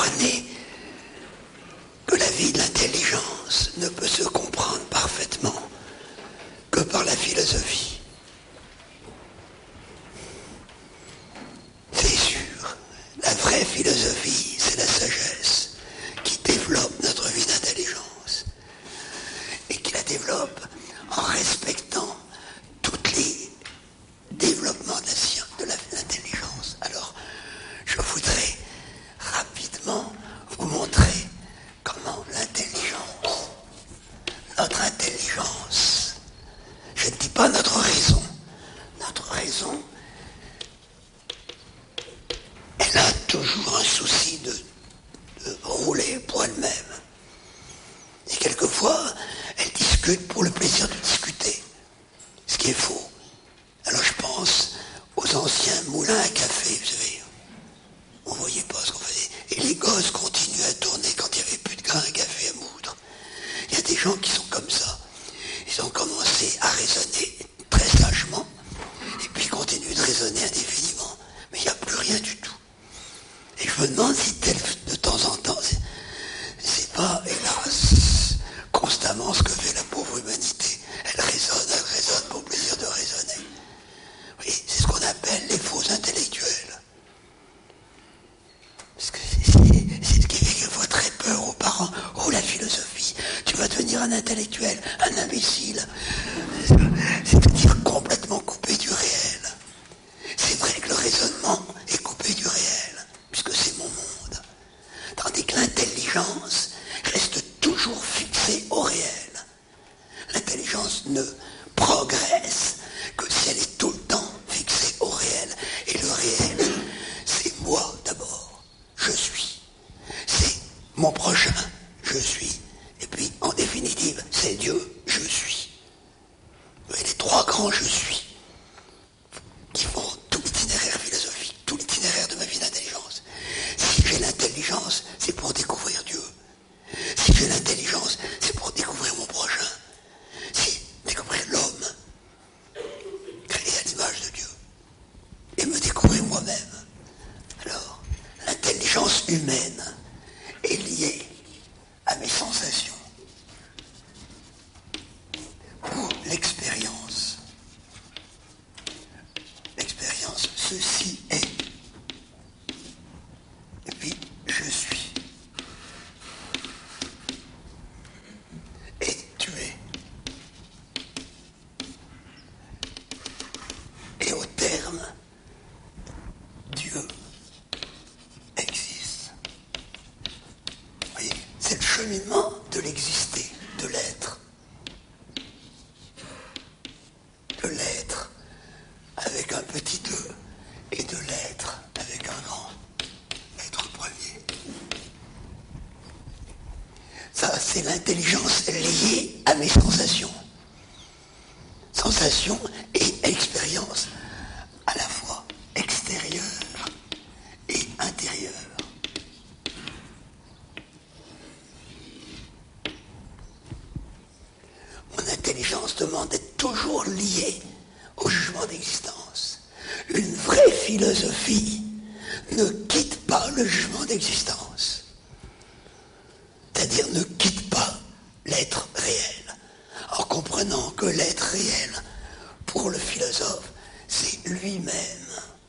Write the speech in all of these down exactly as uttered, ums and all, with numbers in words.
comprenez que la vie de l'intelligence ne peut se comprendre parfaitement que par la philosophie. C'est sûr, la vraie philosophie, c'est la sagesse qui développe notre vie d'intelligence et qui la développe en respectant tous les développements de la science, de l'intelligence. Alors, je voudrais rapidement vous montrer comment l'intelligence, notre intelligence, je ne dis pas notre raison, notre raison, elle a toujours un souci de, de rouler pour elle-même. Et quelquefois, elle discute pour le plaisir de discuter, ce qui est faux. Alors je pense aux anciens moulins à café, vous savez. On ne voyait pas ce qu'on faisait. Et les gosses continuent à tourner quand il n'y avait plus de grains à café à moudre. Il y a des gens qui sont comme ça. Ils ont commencé à raisonner très sagement, et puis continuent de raisonner indéfiniment. Mais il n'y a plus rien du tout. Et je me demande si tel, de temps en temps, c'est, c'est pas, hélas, constamment ce que fait la pauvre humanité. Elle raisonne, elle raisonne pour le plaisir de raisonner. Oui, c'est ce qu'on appelle les faux intellectuels. Parce que c'est, c'est, c'est ce qui fait quelquefois très peur aux parents. Oh, la philosophie, tu vas devenir un intellectuel, un imbécile. C'est-à-dire complètement coupé du réel. C'est vrai que le raisonnement est coupé du réel, puisque c'est mon monde. Tandis que l'intelligence reste toujours fixée au réel. L'intelligence ne progresse que si elle est tout le temps fixée au réel. Et le réel, c'est moi d'abord. Je suis. C'est mon prochain. Je suis. Et puis, en définitive, c'est Dieu. Je suis. Et les trois grands je suis qui font tout l'itinéraire philosophique, tout l'itinéraire de ma vie d'intelligence. Si j'ai l'intelligence, c'est pour découvrir Dieu. Si j'ai l'intelligence, c'est pour découvrir mon prochain. Si découvrir l'homme, créé à l'image de Dieu, et me découvrir moi-même. Alors, l'intelligence humaine est liée à mes sensations. Pour l'expérience, l'expérience, ceci est. Et puis, je suis. Et tu es. Et au terme, Dieu existe. Vous voyez, c'est le cheminement de l'exister, de l'être. De l'être avec un petit e et de l'être avec un grand être premier. Ça, c'est l'intelligence liée à mes sensations. Sensations et expérience à la fois extérieure et intérieure. Mon intelligence demande d'être toujours liée au jugement d'existence. Une vraie philosophie ne quitte pas le jugement d'existence. C'est-à-dire ne quitte pas l'être réel, en comprenant que l'être réel, pour le philosophe, c'est lui-même.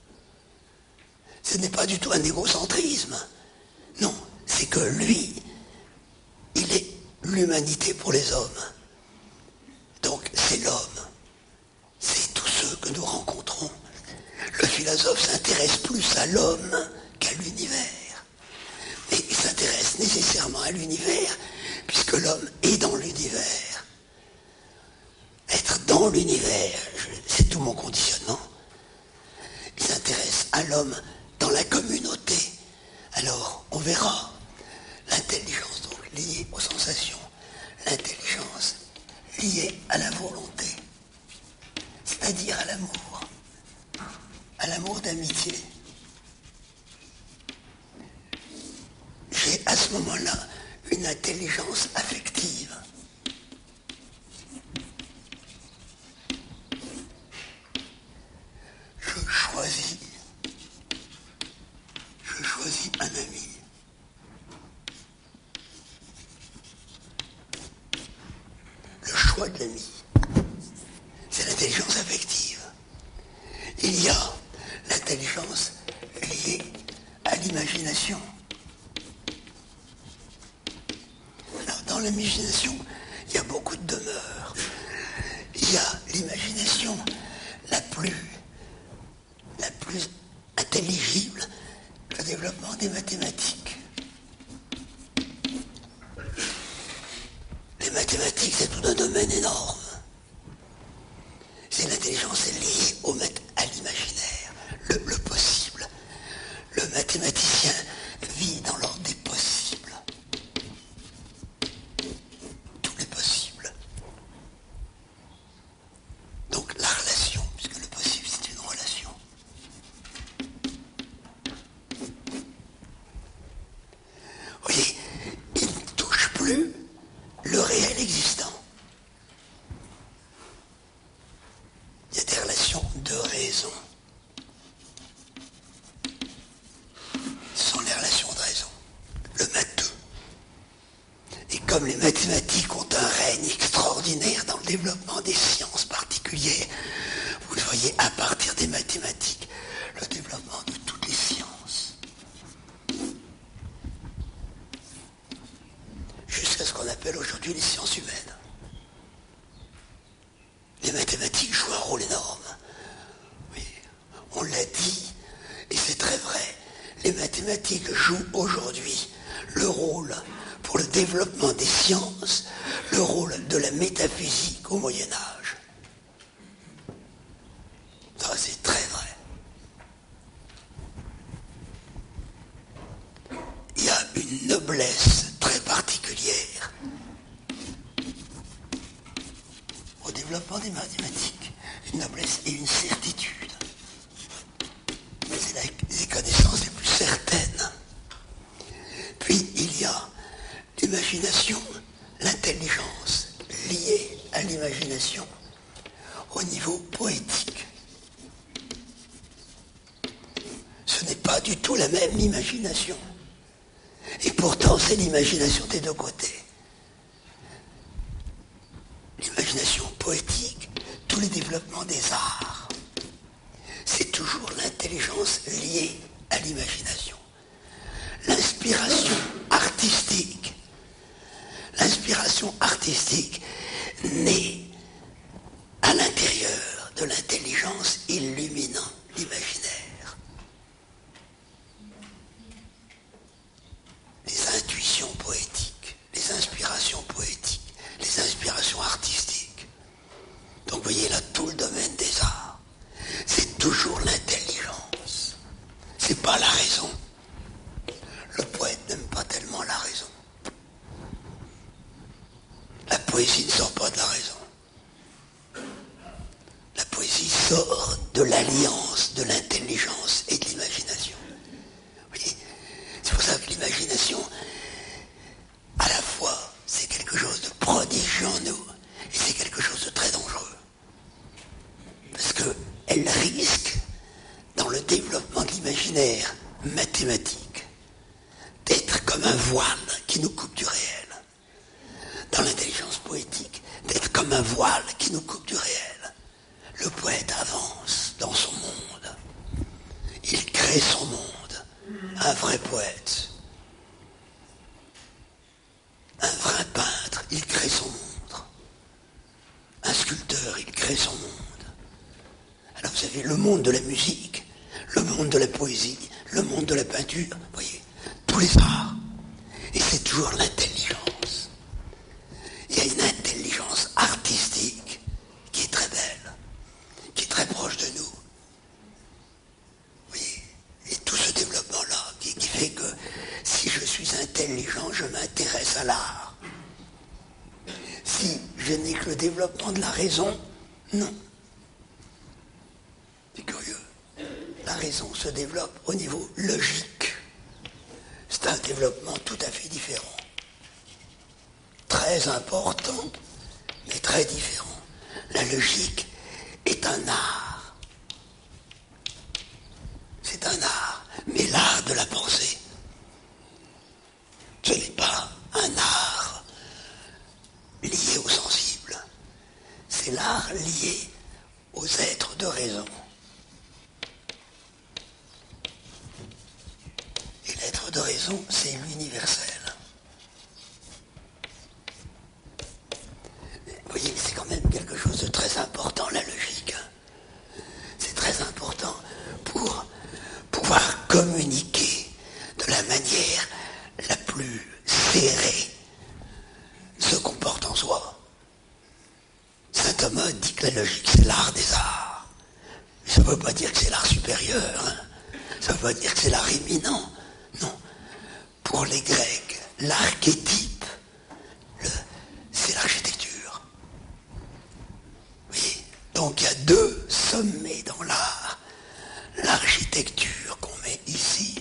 Ce n'est pas du tout un égocentrisme. Non, c'est que lui, il est l'humanité pour les hommes. Donc c'est l'homme. C'est tous ceux que nous rencontrons. Le philosophe s'intéresse plus à l'homme qu'à l'univers. Mais il s'intéresse nécessairement à l'univers, puisque l'homme est dans l'univers. Être dans l'univers, c'est tout mon conditionnement. Il s'intéresse à l'homme dans la communauté. Alors, on verra l'intelligence donc liée aux sensations, l'intelligence liée à la volonté, c'est-à-dire à l'amour, à l'amour d'amitié. J'ai à ce moment-là une intelligence affective. Je choisis, je choisis un ami. choix de l'ami. C'est l'intelligence affective. Il y a l'intelligence liée à l'imagination. Alors, dans l'imagination, il y a beaucoup de demeures. Il y a l'imagination la plus, la plus intelligible, le développement des mathématiques. Les mathématiques, c'est tout un domaine énorme. C'est l'intelligence liée au, à l'imaginaire, le, le possible. Le mathématicien vit dans l'ordre des possibles. Tous les possibles. Donc la relation, puisque le possible c'est une relation. Vous voyez, il ne touche plus le réel existant. Il y a des relations de raison. Ce sont les relations de raison. Le matheux. Et comme les mathématiques ont un règne extraordinaire dans le développement des sciences particulières, vous le voyez à partir des mathématiques, le développement de toutes les sciences. Jusqu'à ce qu'on appelle aujourd'hui les sciences humaines. Les mathématiques jouent un rôle énorme. Oui, on l'a dit, et c'est très vrai. Les mathématiques jouent aujourd'hui le rôle, pour le développement des sciences, le rôle de la métaphysique au Moyen-Âge. Ça, c'est très vrai. Il y a une noblesse très particulière au développement des mathématiques, une noblesse et une certitude. C'est la, les connaissances les plus certaines. Puis il y a l'imagination, l'intelligence liée à l'imagination au niveau poétique. Ce n'est pas du tout la même imagination. Et pourtant, c'est l'imagination des deux côtés. L'imagination poétique, tous les développements des arts, c'est toujours l'intelligence liée à l'imagination. L'inspiration artistique, l'inspiration artistique naît à l'intérieur de l'intelligence illuminant l'imaginaire. Les intuitions poétiques, les inspirations poétiques, les inspirations artistiques. Donc vous voyez là tout le domaine des arts. C'est toujours l'intelligence. C'est pas la raison. Le poète n'aime pas tellement la raison. La poésie ne sort pas de la raison. La poésie sort de l'alliance de l'intelligence et de l'imagination. Vous voyez, c'est pour ça que l'imagination, à la fois, c'est quelque chose de prodigieux en nous, et c'est quelque chose de très dangereux. Parce qu'elle risque, dans le développement de l'imaginaire mathématique, d'être comme un voile qui nous coupe du réel. Dans l'intelligence poétique, d'être comme un voile qui nous coupe du réel. Le poète avance dans son monde. Il crée son monde. Un vrai poète. Un vrai peintre, il crée son monde. Un sculpteur, il crée son monde. Alors vous avez le monde de la musique, le monde de la poésie, le monde de la peinture, vous voyez, tous les arts. Et c'est toujours l'intelligence. Il y a une intelligence artistique qui est très belle, qui est très proche de nous. Vous voyez, et tout ce développement-là, qui, qui fait que si je suis intelligent, je m'intéresse à l'art. Si je n'ai que le développement de la raison, non. C'est curieux. La raison se développe au niveau logique. C'est un développement tout à fait différent. Très important, mais très différent. La logique est un art. C'est un art, mais l'art de la pensée. Ce n'est pas un art lié au sensible. l'art lié aux êtres de raison. Et l'être de raison, c'est l'universel. Vous voyez, c'est quand même quelque chose de très important, la logique. C'est très important pour pouvoir communiquer de la manière la plus serrée ce qu'on porte en soi. Saint Thomas dit que la logique, c'est l'art des arts. Mais ça ne veut pas dire que c'est l'art supérieur. Hein. Ça ne veut pas dire que c'est l'art éminent. Non. Pour les Grecs, l'archétype, le, c'est l'architecture. Oui. Donc il y a deux sommets dans l'art. L'architecture qu'on met ici.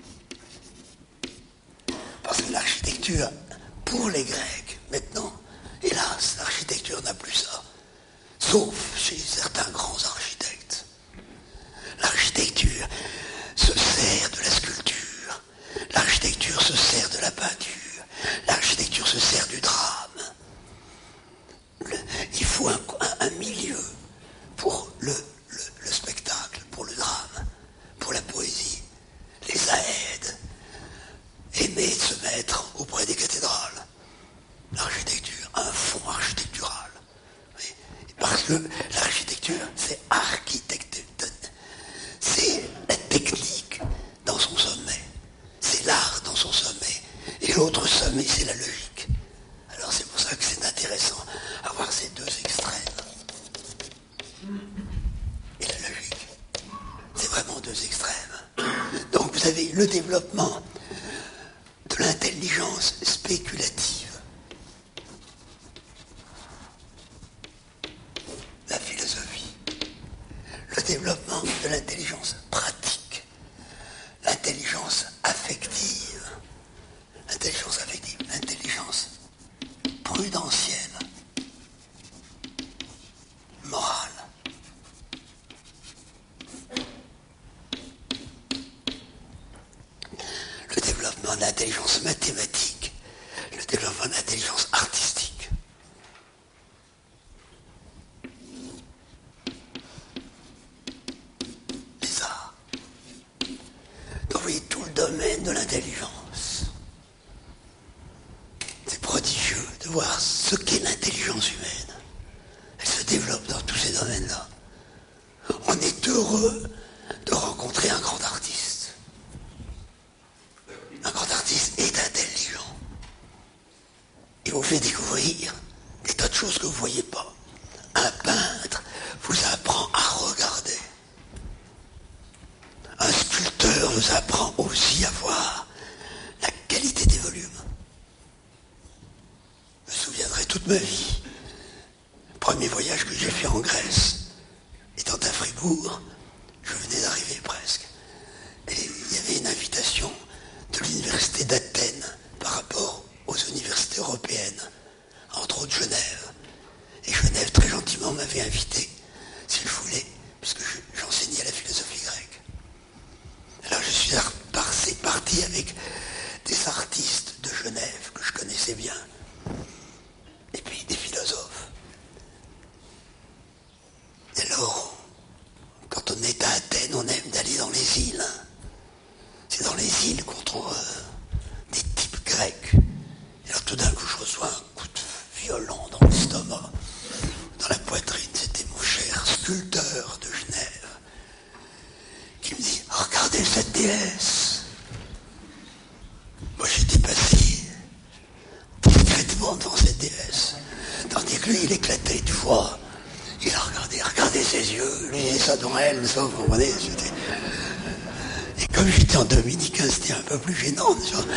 Parce que l'architecture, pour les Grecs, maintenant, hélas, l'architecture n'a plus ça. Sauf chez certains grands architectes. L'architecture se sert de la sculpture. L'architecture se sert de la peinture. L'architecture se sert du drame. Le, il faut un, un, un milieu pour le, le, le spectacle, pour le drame, pour la poésie. Les aèdes aimaient se mettre auprès des cathédrales. L'architecture, un fond architectural. Oui. Parce que l'architecture, c'est architecture. C'est la technique dans son sommet. C'est l'art dans son sommet. Et l'autre sommet, c'est la logique. Alors c'est pour ça que c'est intéressant d'avoir ces deux extrêmes. Et la logique, c'est vraiment deux extrêmes. Donc vous avez le développement de l'intelligence spéculative. La philosophie. Le développement de l'intelligence pratique. L'intelligence affective. L'intelligence affective. L'intelligence prudentielle. Morale. Le développement de l'intelligence mathématique. Le développement de l'intelligence artistique. Les arts. Donc vous voyez tout le domaine de l'intelligence. C'est prodigieux de voir ce qu'est l'intelligence humaine. Elle se développe dans tous ces domaines-là. On est heureux de rencontrer un grand artiste. Un grand artiste est intelligent. Il vous fait découvrir des tas de choses que vous ne voyez pas. Un peintre vous apprend à regarder. Un sculpteur vous apprend aussi à voir la qualité des volumes. Je me souviendrai toute ma vie. Le premier voyage que j'ai fait en Grèce, étant à Fribourg, je venais d'arriver presque. Et il y avait une invitation de l'université d'Athènes par rapport aux universités européennes, entre autres Genève. Et Genève, très gentiment, m'avait invité, si je voulais, puisque j'enseignais la philosophie grecque. Alors je suis parti avec des artistes de Genève que je connaissais bien, et puis des philosophes. Et alors, quand on est à Athènes, on aime d'aller dans les îles. C'est dans les îles qu'on trouve euh, des types grecs. Et alors tout d'un coup, je reçois un coup de violent dans l'estomac, dans la poitrine. C'était mon cher sculpteur de Genève qui me dit « Regardez cette déesse !» Moi, j'étais passé discrètement devant cette déesse. Tandis que lui, il éclatait de joie. Il a regardé, regardez ses yeux, lui, et ça dans elle, ça, vous comprenez, c'était... Et comme j'étais en dominicain, c'était un peu plus gênant, tu vois.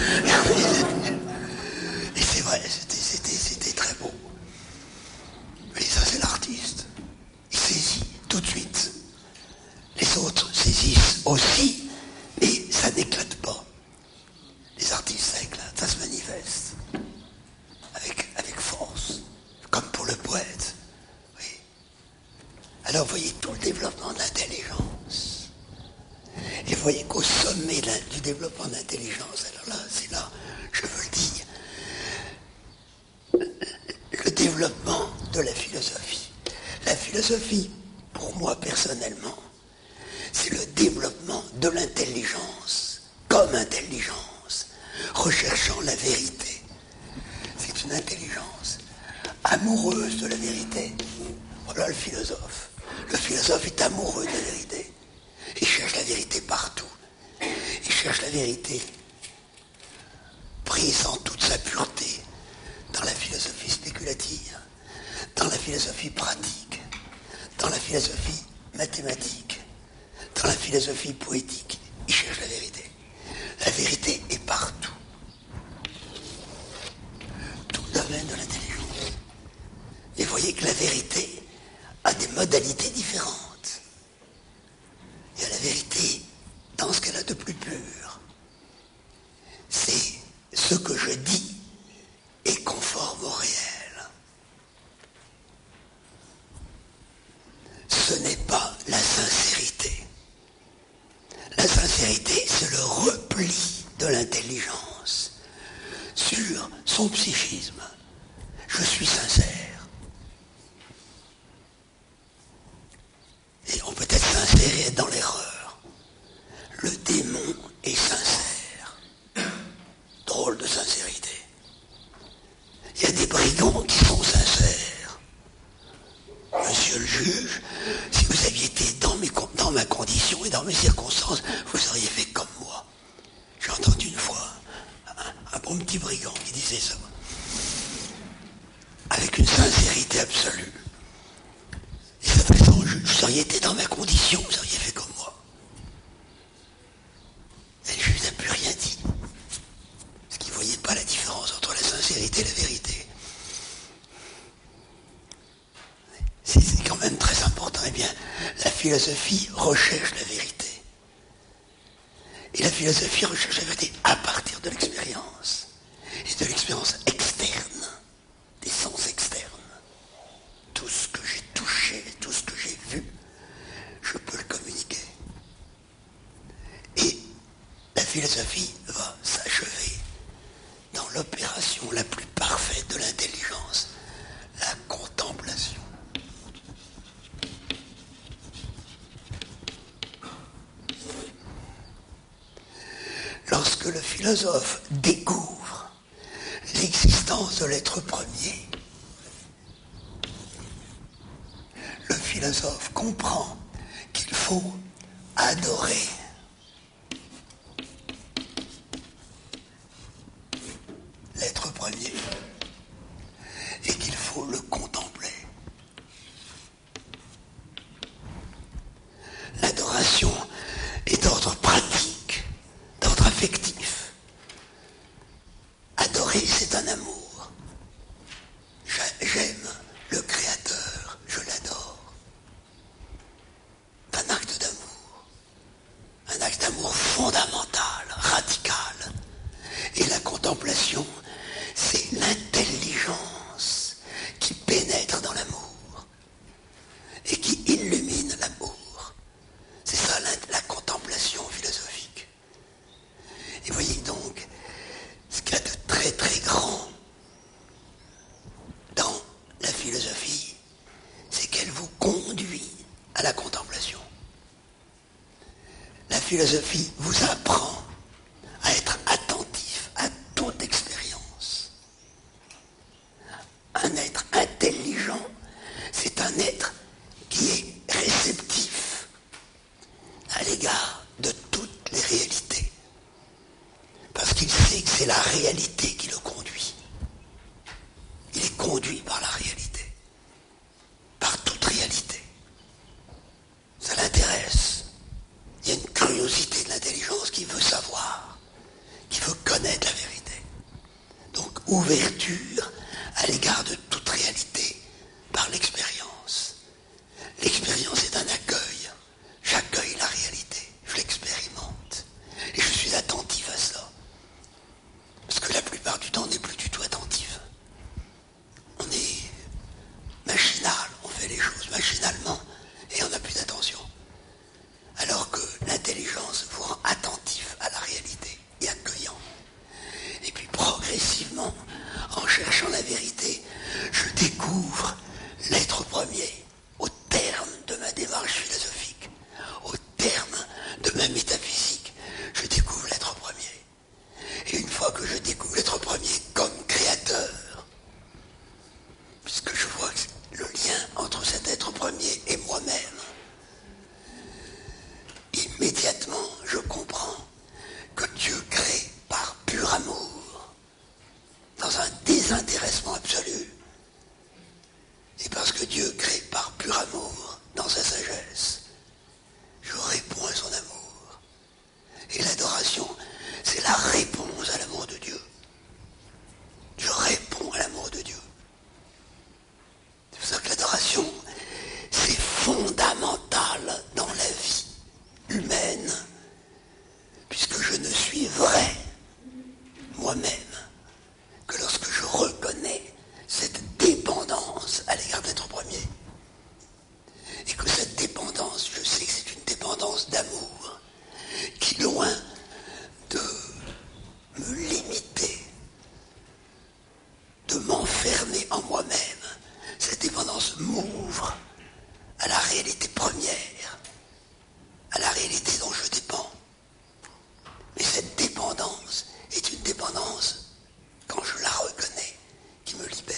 Et c'est vrai, c'était, c'était, c'était très beau. Mais ça, c'est l'artiste. Il saisit tout de suite. Les autres saisissent aussi, mais ça n'éclate pas. Les artistes, ça éclate, ça se manifeste. Avec, avec force. Comme pour le poète. Oui. Alors, vous voyez tout le développement de l'intelligence. Et vous voyez qu'au sommet du développement de l'intelligence, alors là, c'est là, je veux le dire, le développement de la philosophie. philosophie, pour moi personnellement, c'est le développement de l'intelligence comme intelligence, recherchant la vérité. C'est une intelligence amoureuse de la vérité. Voilà le philosophe. Le philosophe est amoureux de la vérité. Il cherche la vérité partout. Il cherche la vérité prise en toute sa pureté dans la philosophie spéculative, dans la philosophie pratique, dans la philosophie mathématique, dans la philosophie poétique. Il cherche la vérité. La vérité est partout. Tout le domaine de l'intelligence. Et vous voyez que la vérité a des modalités différentes. Il y a la vérité dans ce qu'elle a de plus pur. C'est ce que je dis est conforme au réel. Ce n'est pas la sincérité. La sincérité, c'est le repli de l'intelligence sur son psychisme. Je suis sincère. Et on peut être sincère et être dans l'erreur. Le démon est sincère. Drôle de sincérité. Il y a des brigands qui sont sincères. Monsieur le juge, si vous aviez été dans, mes, dans ma condition et dans mes circonstances, vous auriez fait comme moi. J'ai entendu une fois un, un bon petit brigand qui disait ça. Avec une sincérité absolue. Il s'adressait au juge. Vous auriez été dans ma condition, vous auriez fait comme moi. Et le juge n'a plus rien dit. Parce qu'il ne voyait pas la différence entre la sincérité et la vérité. C'est, c'est quand même très important. Eh bien, la philosophie recherche la vérité. Et la philosophie recherche la vérité à partir de l'expérience. Et de l'expérience externe, des sens externes. Tout ce que j'ai touché, tout ce que j'ai vu, je peux le communiquer. Et la philosophie va s'achever dans l'opération la plus parfaite de l'intelligence, la contemplation. Lorsque le philosophe découvre l'existence de l'être premier, le philosophe comprend qu'il faut adorer l'être premier et qu'il faut le contempler. L'adoration est d'ordre pratique, d'ordre affectif. Adorer, c'est un amour. J'aime le Créateur, je l'adore. C'est un acte d'amour. Un acte d'amour fondamental, radical. Et la contemplation, c'est l'intelligence qui pénètre dans l'amour et qui illumine l'amour. C'est ça la, la contemplation philosophique. Et voyez donc, ce qu'il y a de très très grand dans la philosophie, c'est qu'elle vous conduit à la contemplation. La philosophie vous apprend à être attentif à toute expérience. Un être intelligent, c'est un être qui est réceptif à l'égard de toutes les réalités. Parce qu'il sait que c'est la réalité qui le conduit. Il est conduit par la réalité. Par toute réalité. Ça l'intéresse. Il y a une curiosité de l'intelligence qui veut savoir, qui veut connaître la vérité. Donc, ouverture à l'égard de toute réalité par l'expérience. L'expérience est un accueil. J'accueille la réalité. Je l'expérimente. Et je suis attentif à ça. Parce que la plupart du temps, on n'est plus du tout attentif. On est machinal. On fait les choses machinalement. Et on n'a plus d'attention. Alors que l'intelligence vous rend attentif à la réalité et accueillant. Et puis progressivement, en cherchant la vérité, je découvre l'être premier au terme que je découvre l'être premier comme créateur, puisque je vois le lien entre cet être premier et moi-même, immédiatement je comprends que Dieu crée par pur amour, dans un désintéressement absolu. Et parce que Dieu crée par pur amour, dans sa sagesse, je réponds à son amour. Et l'adoration, c'est la réponse à l'amour de Dieu. Je réponds à l'amour de Dieu. C'est pour ça que l'adoration, c'est fondamental dans la vie humaine, puisque je ne suis vrai moi-même que lorsque je reconnais cette dépendance à l'égard de l'être premier. Et que cette dépendance, je sais que c'est une dépendance d'amour, qui loin de me limiter, de m'enfermer en moi-même, cette dépendance m'ouvre à la réalité première, à la réalité dont je dépends. Mais cette dépendance est une dépendance, quand je la reconnais, qui me libère.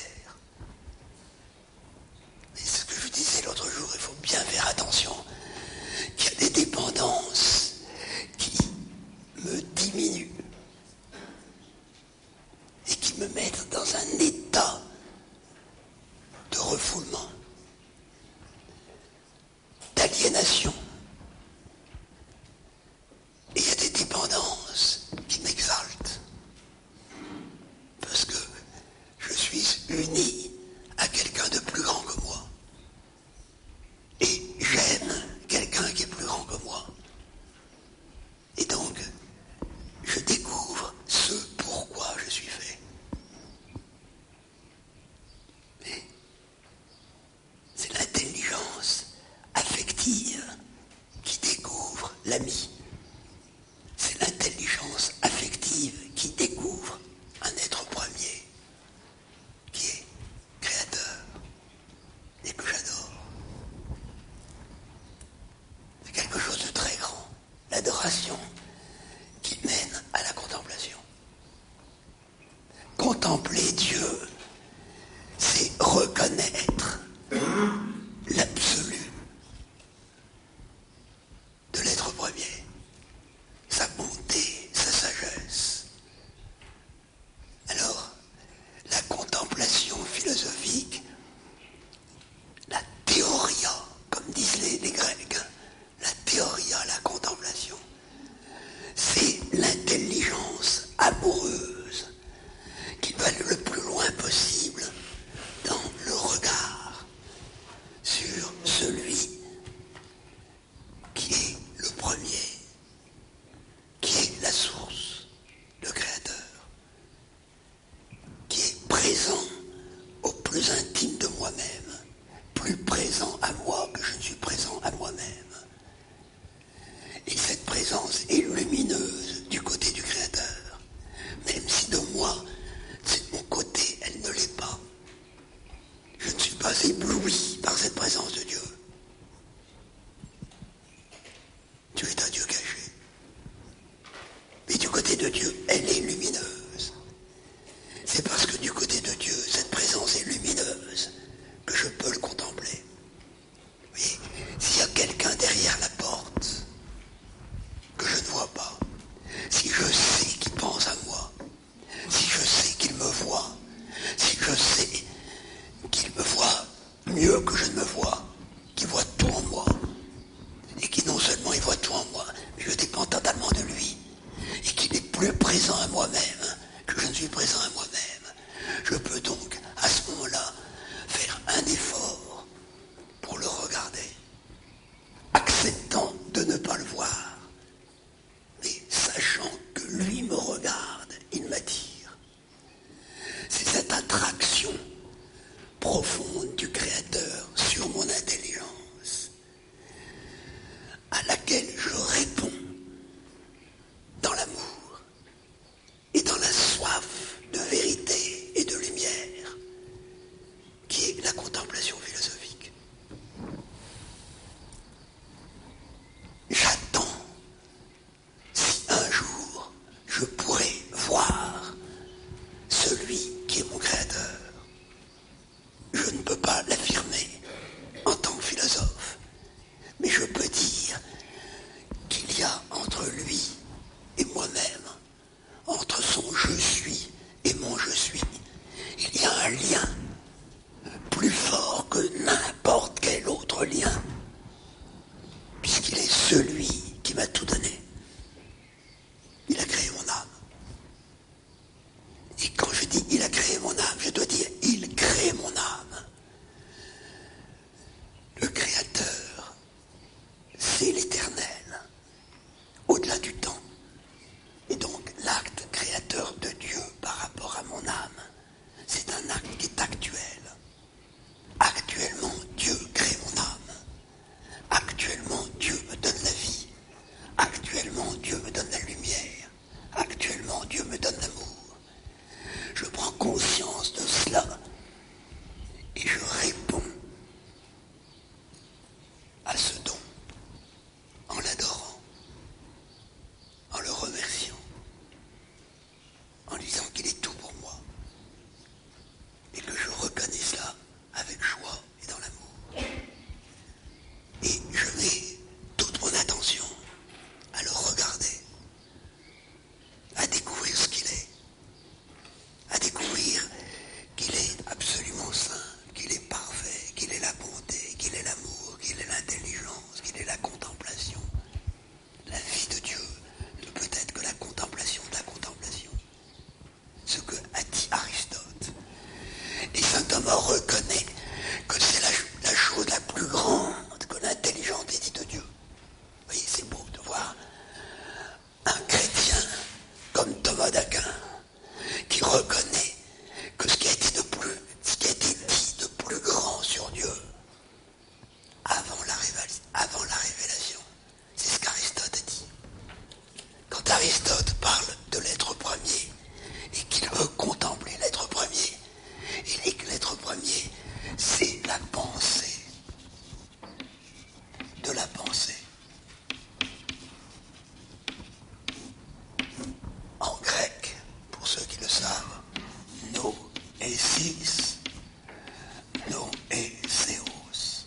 Et c'est ce que je disais l'autre jour, il faut bien faire attention qu'il y a des dépendances qui me diminuent et qui me mettent dans un état de refoulement, d'aliénation. Et il y a des dépendances qui m'exaltent, parce que je suis uni à quelqu'un de plus grand que moi. Et j'aime quelqu'un qui est plus grand que moi. Et donc, je découvre ce pourquoi je suis fait. Et c'est l'intelligence affective qui découvre l'ami. C'est l'intelligence affective qui découvre un être premier, qui est créateur et que j'adore. C'est quelque chose de très grand, l'adoration qui mène à la contemplation. Contempler Dieu, c'est reconnaître l'absolu de l'être premier, sa bonté, sa sagesse. Alors, la contemplation philosophique, la théoria, comme disent les, les Grecs, la théoria, la contemplation, c'est l'intelligence amoureuse qui va le plus loin possible dans le regard sur celui qui est le premier, qui est la source, le créateur, qui est présent au plus intime de moi-même, plus présent à moi que je ne suis présent à moi-même. Et cette présence est lumineuse du côté du créateur, même si de moi, c'est de mon côté, elle ne l'est pas. Je ne suis pas ébloui par cette présence de Dieu. Dieu est un Dieu caché. Mais du côté de Dieu, elle est lumineuse. C'est parce que du côté de Dieu, cette présence est lumineuse que je peux le contempler. Oui, s'il y a quelqu'un derrière la porte que je ne vois pas, si je sais qu'il pense à moi, si je sais qu'il me voit, si je sais qu'il me voit mieux que je ne me vois, qu'il voit tout en moi, et qui non seulement il voit tout en moi, mais je dépends totalement de lui, et qu'il est plus présent à moi-même que je ne suis présent à moi-même, je peux donc à ce moment-là faire un effort pour le regarder, acceptant de ne pas le voir, mais sachant que lui me regarde, il m'attire. C'est cette attraction profonde du Créateur sur mon intelligence à laquelle je réponds dans l'amour et dans la soif de vérité et de lumière qui est la contemplation philosophique. J'attends si un jour je pourrais voir dit, il a créé mon âme. Je dois dire, il crée mon âme. Le Créateur, c'est l'Éternel, au-delà du temps. Et donc, l'acte créateur de Dieu par rapport à mon âme, c'est un acte qui est actuel. Actuellement, Dieu crée mon âme. Actuellement, Dieu me donne la vie. Actuellement, Dieu me donne la lumière. Actuellement, Dieu me donne l'amour. Je prends conscience de cela et je réponds à ce don en l'adorant, en le remerciant, en lui disant qu'il est tout pour moi et que je reconnais cela avec joie et dans l'amour. Et je mets toute mon attention à le regarder, à découvrir ce qu'il est, à découvrir qu'il est absolument saint, qu'il est parfait, qu'il est la bonté, qu'il est l'amour, qu'il est l'intelligence, qu'il est la contemplation. La vie de Dieu ne peut être que la contemplation de la contemplation. Ce que a dit Aristote. Et saint Thomas reconnaît que c'est la, la chose la plus grande que l'intelligence ait dit de Dieu. Vous voyez, c'est beau de voir un chrétien comme Thomas d'Aquin qui reconnaît que ce qui a été de plus, ce qui a été dit de plus grand sur Dieu avant la, révélation, avant la révélation, c'est ce qu'Aristote a dit. Quand Aristote parle de l'être premier et qu'il veut contempler l'être premier, il dit que l'être premier, c'est la pensée de la pensée. En grec, pour ceux qui le savent, noésis, noéséos.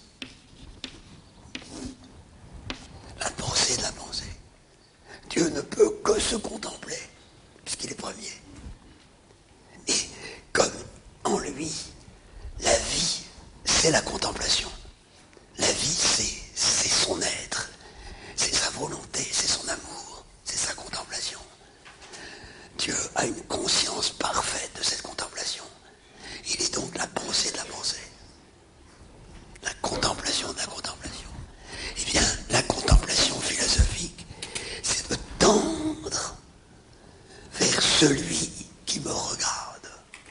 La pensée de la pensée. Dieu ne peut que se contempler, puisqu'il est premier. Et comme en lui, la vie, c'est la contemplation. La vie, c'est, c'est son être, c'est sa volonté, c'est son amour, c'est sa contemplation. Dieu a une conscience parfaite de cette contemplation. Il est donc la pensée de la pensée. La contemplation de la contemplation. Eh bien, la contemplation philosophique, c'est me tendre vers celui qui me regarde,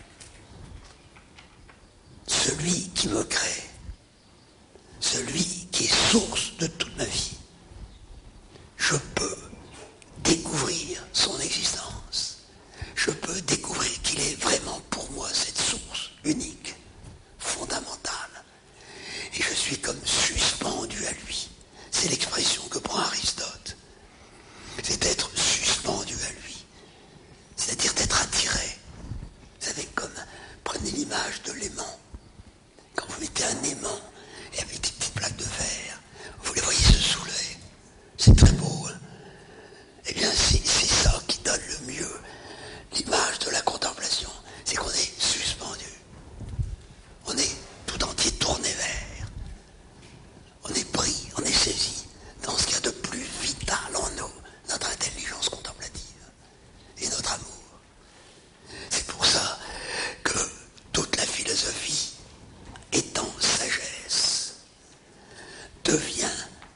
celui qui me crée, celui qui est source de toute ma vie. Je peux découvrir son existence. Je peux découvrir qu'il est vraiment pour moi cette source unique, fondamentale. Et je suis comme suspendu à lui. C'est l'expression que prend Aristote. C'est d'être suspendu à lui. C'est-à-dire d'être attiré. Vous savez, comme, prenez l'image de l'aimant. Quand vous mettez un aimant et avec des petites plaques de verre, vous les voyez se soulever. C'est très beau, hein. Eh bien, c'est, c'est ça qui donne le mieux l'image de la contemplation. C'est qu'on est suspendu. On est tout entier tourné vers. On est pris, on est saisi dans ce qu'il y a de plus vital en nous, notre intelligence contemplative et notre amour. C'est pour ça que toute la philosophie, étant sagesse, devient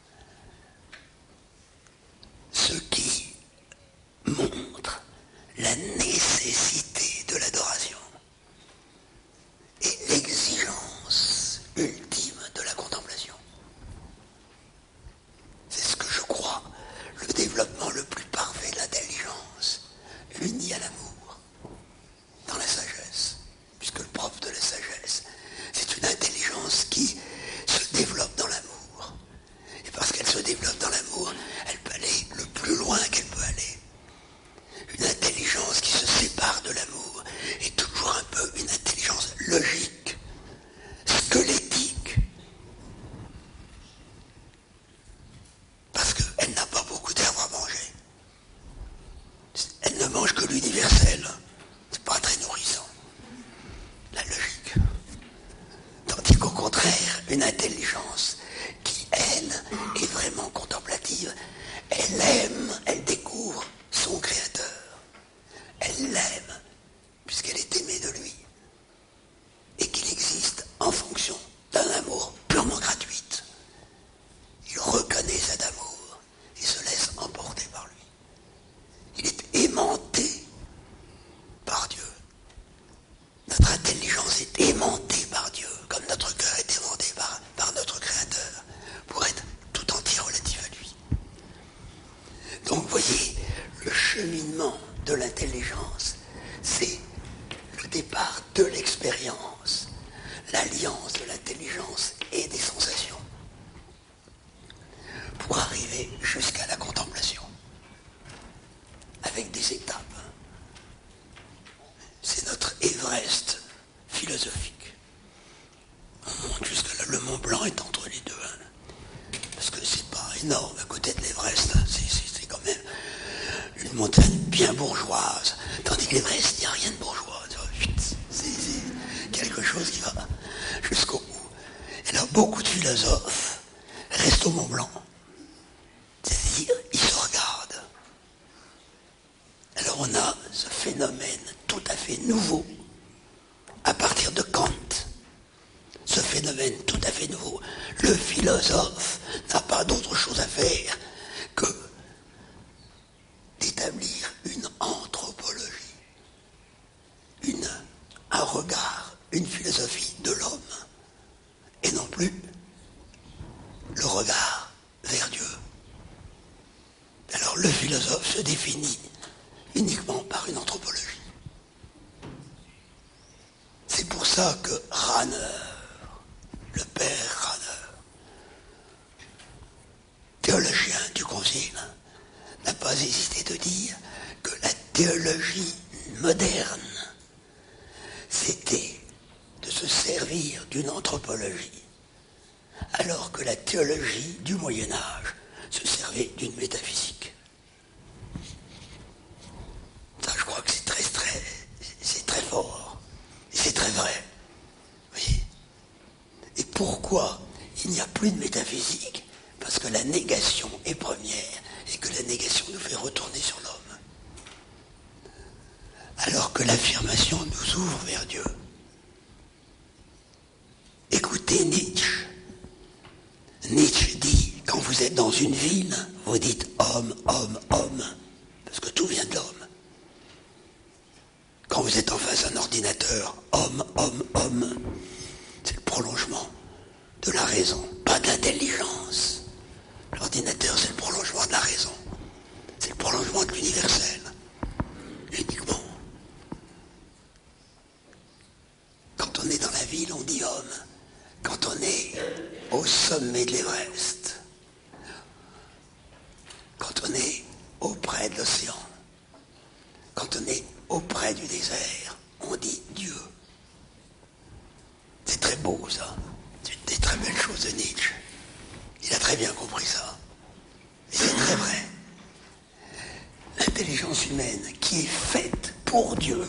ce qui montre la nécessité de l'adoration et l'exigence ultime de la contemplation. C'est ce que je crois, le développement le plus parfait de l'intelligence, uni à l'amour, dans la sagesse, puisque le propre de la sagesse, c'est une intelligence qui se développe dans l'amour. Et parce qu'elle se développe dans l'amour, elle peut aller le plus loin qu'elle peut aller. Une intelligence qui se sépare de l'amour est toujours un peu une intelligence logique, squelettique. Parce qu'elle n'a pas beaucoup d'herbe à manger. Elle ne mange que l'universel. C'est pas très nourrissant. La logique. Tandis qu'au contraire, une intelligence qui, elle, est vraiment contemplative, elle aime, elle découvre son Créateur. Elle l'aime, puisqu'elle est aimée de l'expérience, l'alliance de l'intelligence et des sensations, pour arriver jusqu'à la contemplation, avec des étapes. C'est notre Everest philosophique. On monte jusqu'à là. Le Mont Blanc est entre les deux. Hein. Parce que c'est pas énorme à côté de l'Everest. Hein. C'est, c'est, c'est quand même une montagne bien bourgeoise. Tandis que l'Everest, il n'y a rien de bourgeois. C'est, c'est quelque chose qui va jusqu'au bout. Et là, beaucoup de philosophes restent au Mont Blanc. C'est-à-dire, ils se regardent. Alors on a ce phénomène tout à fait nouveau, à partir de Kant. Ce phénomène tout à fait nouveau. Le philosophe n'a pas d'autre chose à faire que d'établir une anthropologie, une, un regard, une philosophie de l'homme, et non plus le regard vers Dieu. Alors le philosophe se définit uniquement par une anthropologie. C'est pour ça que Rahner, le père Rahner, théologien du Concile, n'a pas hésité de dire que la théologie moderne, c'était de se servir d'une anthropologie, alors que la théologie du Moyen-Âge se servait d'une métaphysique. Ça, je crois que c'est très, très, c'est très fort. Et c'est très vrai. Vous voyez ? Et pourquoi il n'y a plus de métaphysique ? Parce que la négation est première et que la négation nous fait retourner sur l'homme. Alors que l'affirmation nous ouvre vers Dieu. Écoutez Nietzsche. Nietzsche dit, quand vous êtes dans une ville, vous dites homme, homme, homme, parce que tout vient de l'homme. Quand vous êtes en face d'un ordinateur, homme, homme, homme, c'est le prolongement de la raison, pas de l'intelligence. L'ordinateur, c'est le prolongement de la raison. C'est le prolongement de l'universel. Uniquement. Quand on est dans la ville, on dit homme. Quand on est au sommet de l'Everest, quand on est auprès de l'océan, quand on est auprès du désert, on dit Dieu. C'est très beau ça. C'est une des très belles choses de Nietzsche. Il a très bien compris ça. Et c'est très vrai. L'intelligence humaine qui est faite pour Dieu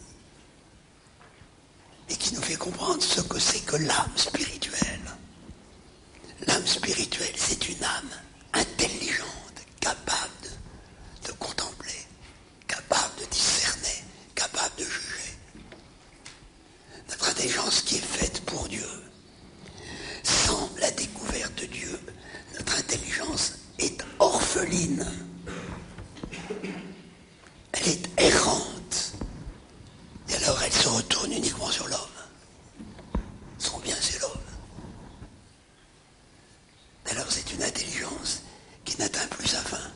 et qui nous fait comprendre ce que c'est que l'âme spirituelle. L'âme spirituelle, c'est une âme intelligente, capable de, de contempler, capable de discerner, capable de juger. Notre intelligence qui est faite pour Dieu, sans la découverte de Dieu, notre intelligence est orpheline. Elle est errante. Et alors elle se retourne uniquement sur l'homme. Son bien, c'est l'homme. Alors c'est une intelligence qui n'atteint plus sa fin.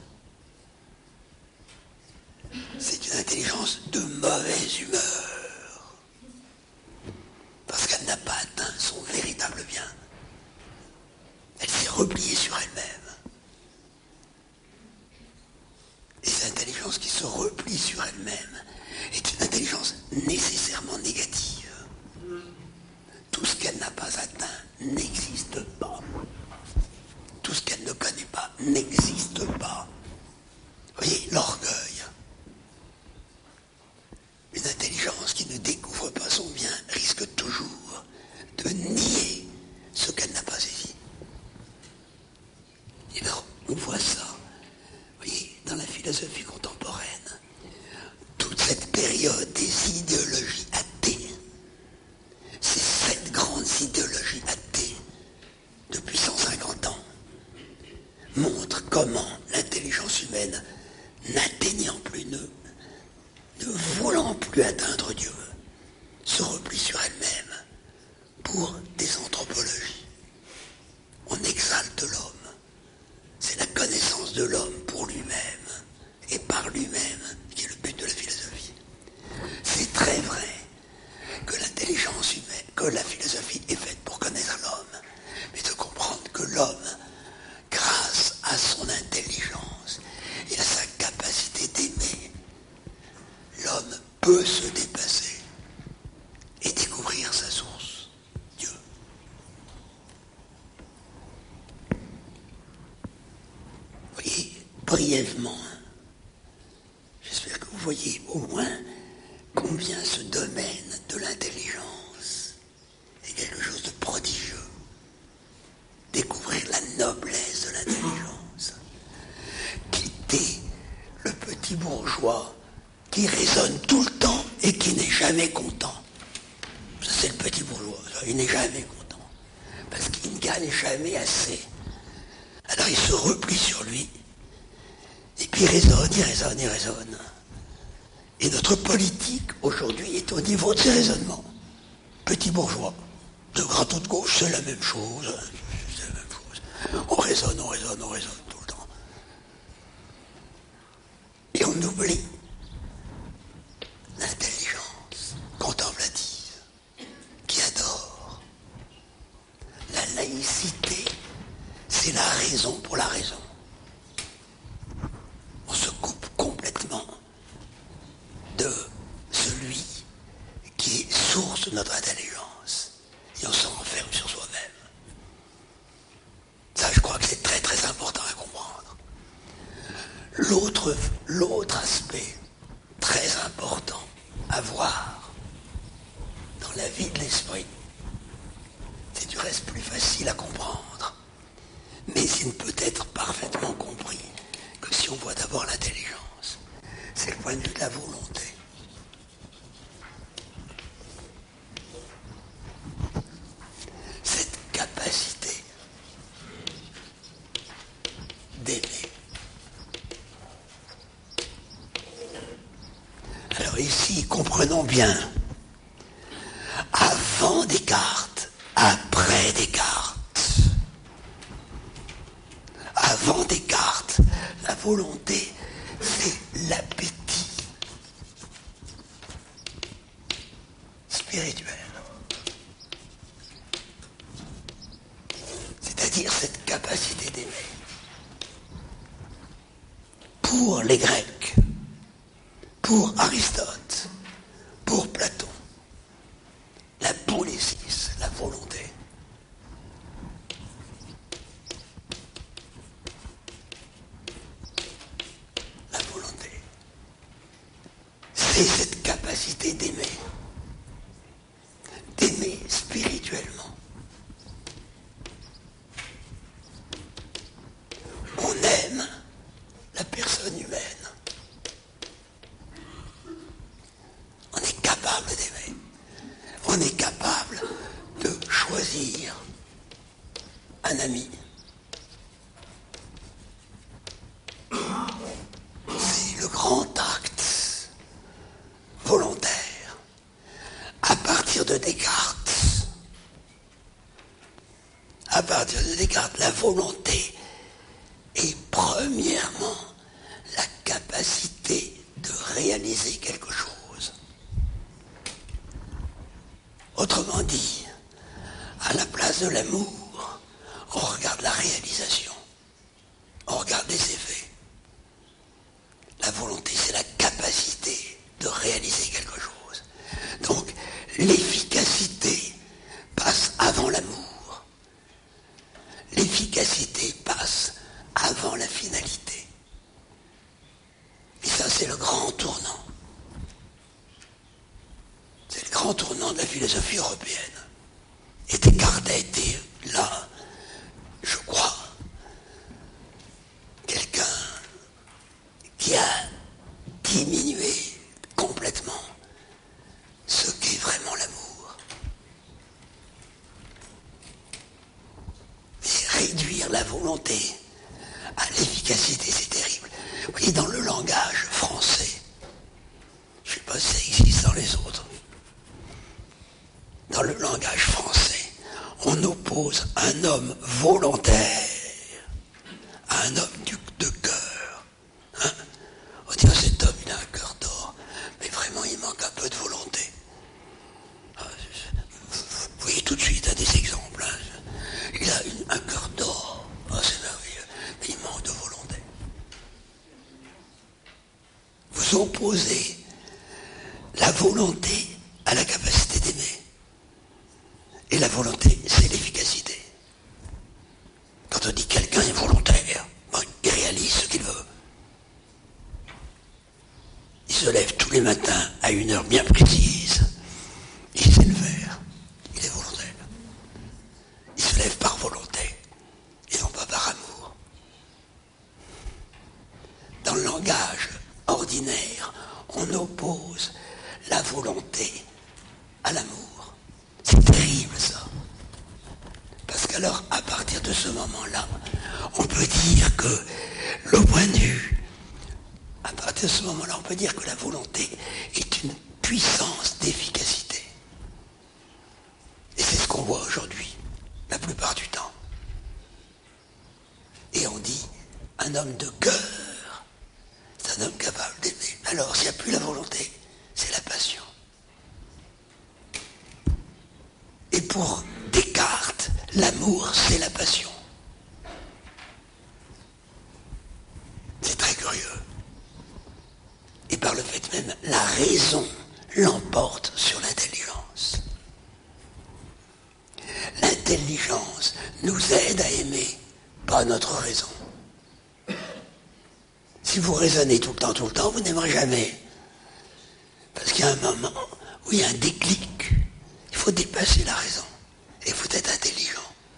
C'est une intelligence de mauvaise humeur. Parce qu'elle n'a pas atteint son véritable bien. Elle s'est repliée sur elle-même. Et cette intelligence qui se replie sur elle-même est une intelligence nécessairement négative. Tout ce qu'elle n'a pas atteint n'existe pas. Tout ce qu'elle ne connaît pas n'existe pas. Vous voyez, l'orgueil. Une intelligence qui ne découvre pas son bien risque toujours de nier ce qu'elle n'a pas saisi. Et alors, on voit ça, vous voyez, dans la philosophie contemporaine. Toute cette période des idéologies athées, ces sept grandes idéologies athées, depuis cent cinquante ans, montrent comment l'intelligence humaine, n'atteignant plus, ne, ne voulant plus atteindre Dieu, se replie sur elle-même pour des anthropologies. On exalte l'homme. C'est la connaissance de l'homme pour lui-même et par lui-même qui est le but de la philosophie. C'est très vrai que la que la philosophie est faite pour connaître l'homme, mais de comprendre que l'homme, grâce à son intelligence et à sa capacité d'aimer, l'homme peut se dépasser et découvrir sa source, Dieu. Vous voyez, brièvement, j'espère que vous voyez au moins combien ce domaine de l'intelligence est quelque chose de prodigieux. Découvrir la noblesse de l'intelligence. Quitter le petit bourgeois qui raisonne tout le temps et qui n'est jamais content. Ça, c'est le petit bourgeois, ça, il n'est jamais content. Parce qu'il ne gagne jamais assez. Alors il se replie sur lui, et puis il raisonne, il raisonne, il raisonne. Et notre politique, aujourd'hui, est au niveau de ces raisonnements. Petit bourgeois, de droite ou de gauche, c'est la même chose. C'est la même chose. On raisonne, on raisonne, on raisonne tout le temps. Et on oublie l'intelligence contemplative, qui adore. La laïcité, c'est la raison pour la raison. On se coupe complètement de celui qui est source de notre intelligence. Et on se renferme sur soi-même. Ça, je crois que c'est très très important à comprendre. L'autre, l'autre aspect très important à voir dans la vie de l'esprit, c'est du reste plus facile à comprendre, mais il ne peut être parfaitement compris que si on voit d'abord l'intelligence. C'est le point de vue de la volonté. Cette capacité d'aimer. Alors ici, comprenons bien, avant Descartes, après Descartes. Avant Descartes, la volonté, c'est l'appétit spirituel. C'est-à-dire cette capacité d'aimer. Pour les Grecs, pour Aristote, pour Platon, la boulésis, la volonté. La volonté. C'est cette capacité d'aimer. D'aimer spirituellement. On aime la personne humaine. On est capable d'aimer. On est capable de choisir un ami. C'est le grand acte volontaire. À partir de Descartes, à partir de Descartes, la volonté est premièrement la capacité de réaliser quelque chose. Autrement dit, à la place de l'amour, on regarde la réalisation, on regarde les effets. La volonté, c'est la capacité de réaliser quelque chose. Donc, l'efficacité passe avant l'amour. L'efficacité passe avant la finalité. Et ça, c'est le grand tournant. C'est le grand tournant de la philosophie européenne. Et Descartes a été là, je crois, quelqu'un qui a diminué complètement ce qu'est vraiment l'amour. Et réduire la volonté à l'efficacité, c'est terrible. Vous voyez, dans le langage français, je ne sais pas si ça existe dans les autres, dans le langage français, on oppose un homme volontaire à un homme du, de cœur. Hein? On dit, ah, cet homme, il a un cœur d'or, mais vraiment, il manque un peu de volonté. opposer la volonté à la capacité d'aimer. Et la volonté, c'est l'efficacité. Quand on dit quelqu'un est volontaire, bon, il réalise ce qu'il veut. Il se lève tous les matins à une heure bien précise. Il sait le faire. Il est volontaire. Il se lève par volonté et non pas par amour. Dans le langage ordinaire, on oppose la volonté à l'amour. C'est terrible ça. Parce qu'alors, à partir de ce moment-là, on peut dire que le point de vue, à partir de ce moment-là, on peut dire que la volonté est une puissance d'efficacité. Et c'est ce qu'on voit aujourd'hui, la plupart du temps. Et on dit, un homme de cœur, c'est un homme capable d'aimer. Alors, s'il n'y a plus la volonté, c'est la passion. Et pour Descartes, l'amour, c'est la passion. C'est très curieux. Et par le fait même, la raison l'emporte sur l'intelligence. L'intelligence nous aide à aimer, pas notre raison. Si vous raisonnez tout le temps, tout le temps, vous n'aimerez jamais. Parce qu'il y a un moment où il y a un déclic. Il faut dépasser la raison. Et il faut être intelligent.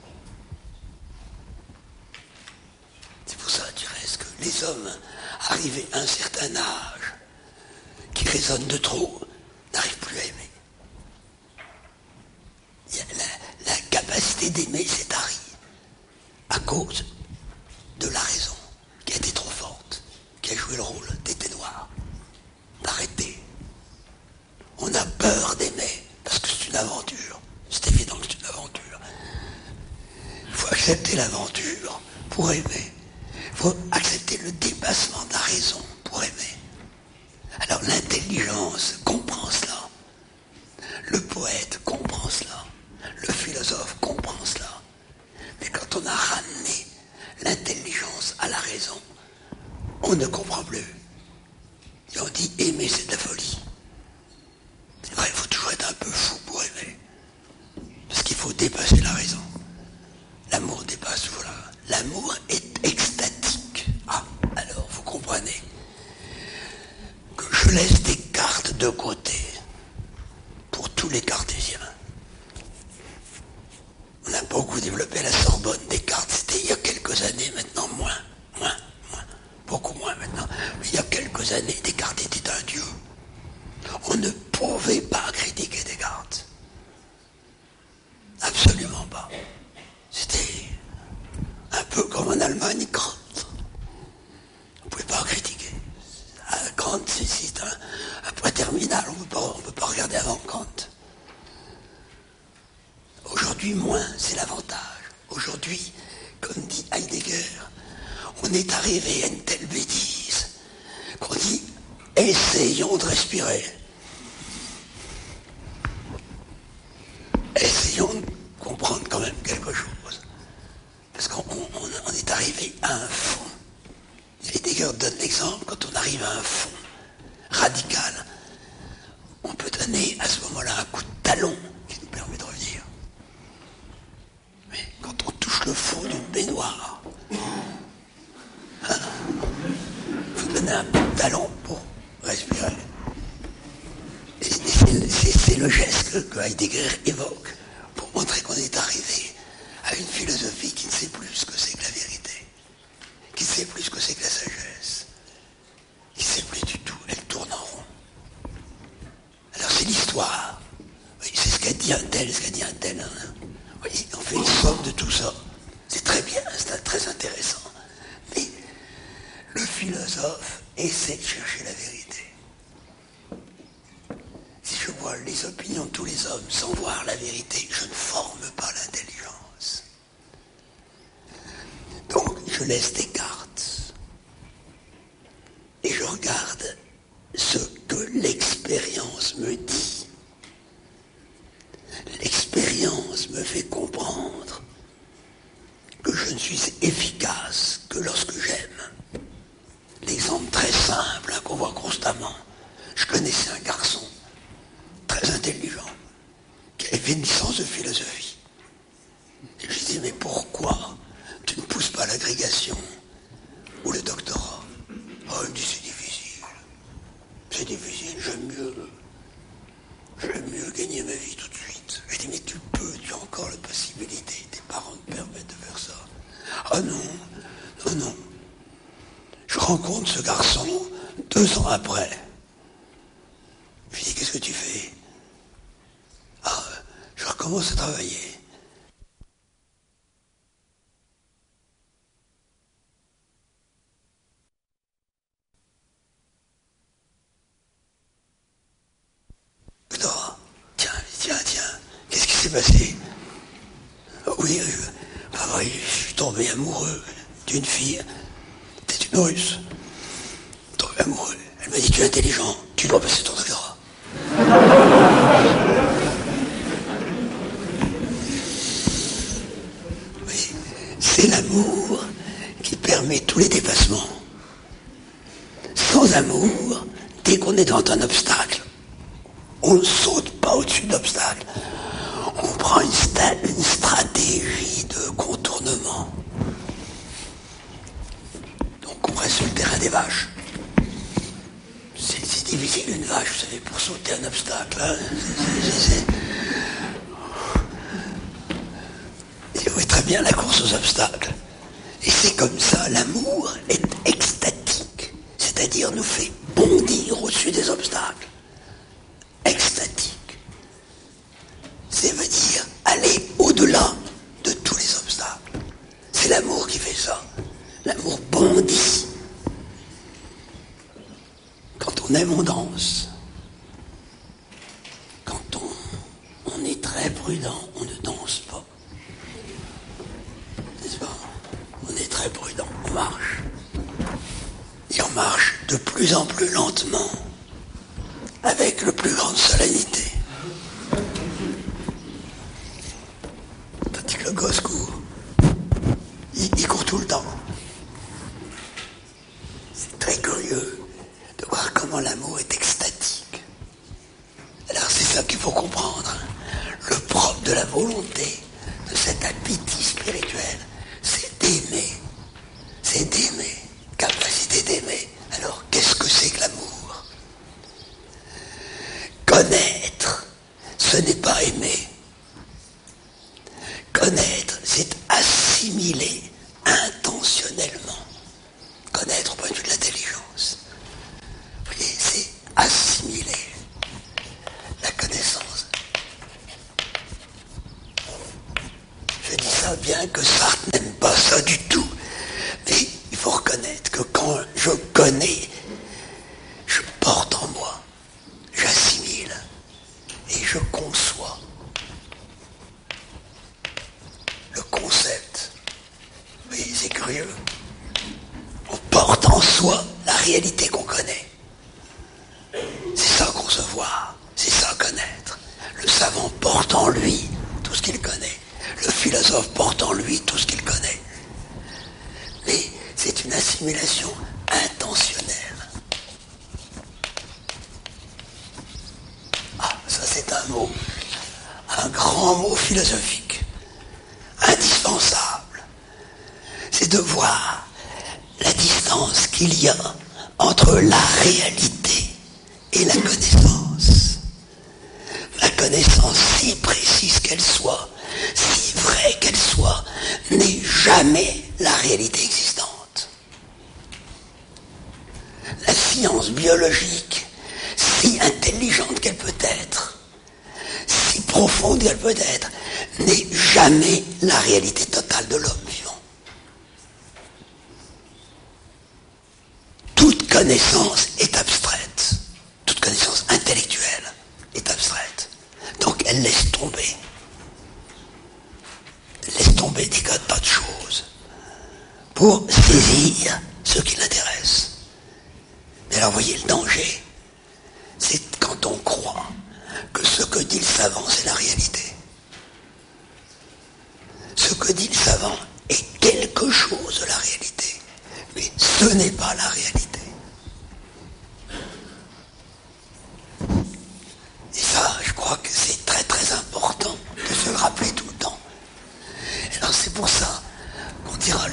C'est pour ça, tu restes que les hommes, arrivés à un certain âge, qui raisonnent de trop, n'arrivent plus à aimer. La, la capacité d'aimer s'est tarie à cause de la raison, qui a été trop forte, qui a joué le rôle des ténoirs, d'arrêter. On a peur d'aimer, parce que c'est une aventure. C'est évident que c'est une aventure. Il faut accepter l'aventure pour aimer. Il faut accepter le dépassement de la raison pour aimer. Alors l'intelligence comprend cela. Le poète comprend cela. Le philosophe comprend cela. Mais quand on a ramené l'intelligence à la raison, on ne comprend plus. Et on dit aimer, c'est de la folie. C'est vrai, il faut toujours être un peu fou pour aimer. Parce qu'il faut dépasser la raison. L'amour dépasse tout là. L'amour est extatique. Ah, alors vous comprenez que je laisse Descartes de côté pour tous les cartésiens. On a beaucoup développé à la Sorbonne Descartes. C'était il y a quelques années, maintenant moins, moins, moins, beaucoup moins maintenant. Mais il y a quelques années, Descartes était un dieu. On ne pouvait pas critiquer Descartes. Absolument pas. C'était un peu comme en Allemagne, Kant. On ne pouvait pas critiquer. Kant, c'est un, un point terminal, on ne peut pas regarder avant Kant. Aujourd'hui, moins, c'est l'avantage. Aujourd'hui, comme dit Heidegger, on est arrivé à une telle bêtise qu'on dit « essayons de respirer ». Essayons de comprendre quand même quelque chose. Parce qu'on on, on est arrivé à un fond. Heidegger donne l'exemple, quand on arrive à un fond radical, on peut donner à ce moment-là un coup de talon qui nous permet de revenir. Mais quand on touche le fond d'une baignoire, hein, il faut donner un coup de talon pour respirer. Et c'est, c'est, c'est le geste que, que Heidegger évoque pour montrer qu'on est arrivé à une philosophie qui ne sait plus ce que c'est que la vérité, qui ne sait plus ce que c'est que la sagesse, qui ne sait plus du tout, elle tourne en rond. Alors c'est l'histoire. Oui, c'est ce qu'a dit un tel, ce qu'a dit un tel. Hein. Oui, on fait une somme de tout ça. C'est très bien, c'est très intéressant. Mais le philosophe essaie de chercher la vérité. Si je vois les opinions de tous les hommes sans voir la vérité, je ne forme pas l'intelligence. Donc, je laisse Descartes et je regarde ce que l'expérience me dit. L'expérience me fait comprendre que je ne suis efficace que lorsque j'aime. L'exemple très simple hein, qu'on voit constamment, fait une licence de philosophie. Et je dis, mais pourquoi tu ne pousses pas l'agrégation ou le doctorat? Oh, il me dit, c'est difficile. C'est difficile, j'aime mieux. J'aime mieux gagner ma vie tout de suite. Je dis, mais tu peux, tu as encore la possibilité. Tes parents te permettent de faire ça. Ah non, non, non. Je rencontre ce garçon deux ans après. Je lui dis, qu'est-ce que tu fais? Ah, je recommence à travailler. Docteur, tiens, tiens, tiens, qu'est-ce qui s'est passé? Oui, je, ah oui, je suis tombé amoureux d'une fille. C'est une russe. Tombé amoureux. Elle m'a dit, tu es intelligent, tu dois passer ton doctorat. Oui, c'est l'amour qui permet tous les dépassements. Sans amour, dès qu'on est devant un obstacle, on ne saute pas au-dessus de l'obstacle. On prend une, sta- une stratégie de contournement. Donc on reste sur le terrain des vaches. C'est, c'est difficile une vache, vous savez, pour sauter un obstacle. Hein. C'est, c'est, c'est... Et oui, très bien la course aux obstacles. Et c'est comme ça, l'amour est extatique. C'est-à-dire nous fait bondir au-dessus des obstacles. Extatique. Ça veut dire aller au-delà de tous les obstacles. C'est l'amour qui fait ça. L'amour bondit. Quand on aime, on danse. Quand on, on est très prudent, on ne danse pas. N'est-ce pas? On est très prudent, on marche. Et on marche de plus en plus lentement, avec le plus grande solennité. Tandis que le gosse court. Il, il court tout le temps. C'est très curieux de voir comment l'amour est extatique. Alors c'est ça qu'il faut comprendre. Le propre de la volonté, de cet appétit spirituel, c'est d'aimer. C'est d'aimer. Capacité d'aimer. Alors qu'est-ce que c'est que l'amour? Connaître, ce n'est pas aimer. Connaître, c'est assimiler intentionnellement. Connaître au point de vue de l'intelligence. Vous voyez, c'est assimiler la connaissance. Je dis ça bien que Sartre n'aime pas ça du tout. Mais il faut reconnaître que quand je connais, je porte en moi, j'assimile et je conçois. Le concept. Oui, c'est curieux. On porte en soi la réalité qu'on connaît. C'est ça concevoir, c'est ça connaître. Le savant porte en lui tout ce qu'il connaît. Le philosophe porte en lui tout ce qu'il connaît. Mais c'est une assimilation intentionnelle. Ah, ça c'est un mot, un grand mot philosophique. Indispensable, c'est de voir la distance qu'il y a entre la réalité et la connaissance. La connaissance, si précise qu'elle soit, si vraie qu'elle soit, n'est jamais la réalité existante. La science biologique, si intelligente qu'elle peut être, si profonde qu'elle peut être, n'est jamais la réalité totale de l'homme vivant. Toute connaissance est abstraite. Toute connaissance intellectuelle est abstraite. Donc elle laisse tomber. Elle laisse tomber des tas de choses pour saisir ce qui l'intéresse. Mais alors voyez le danger, c'est quand on croit que ce que dit le savant, c'est la réalité. Ce que dit le savant est quelque chose de la réalité, mais ce n'est pas la réalité. Et ça, je crois que c'est très très important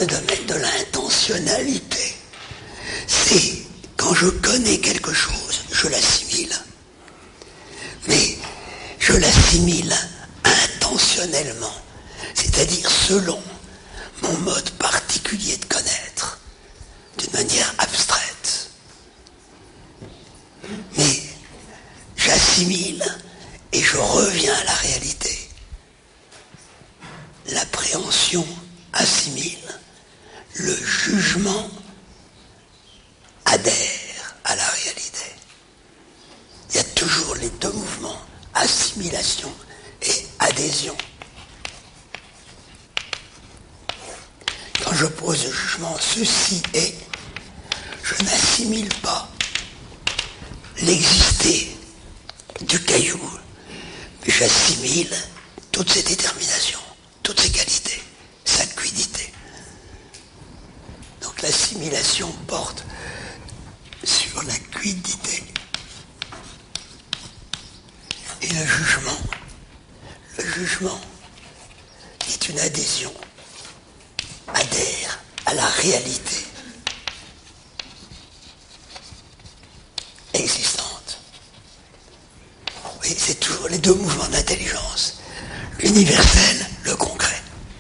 le domaine de l'intentionnalité. C'est quand je connais quelque chose, je l'assimile. Mais je l'assimile intentionnellement, c'est-à-dire selon mon mode particulier de connaître, d'une manière abstraite. Mais j'assimile et je reviens à la réalité. L'appréhension assimile, le jugement adhère à la réalité. Il y a toujours les deux mouvements, assimilation et adhésion. Quand je pose le jugement, ceci est, je n'assimile pas l'exister du caillou, mais j'assimile toutes ses déterminations, toutes ses qualités, sa cuidité. Donc l'assimilation porte sur la cuidité. Et le jugement, le jugement est une adhésion, adhère à la réalité existante. Oui, c'est toujours les deux mouvements d'intelligence, l'universel, le concret.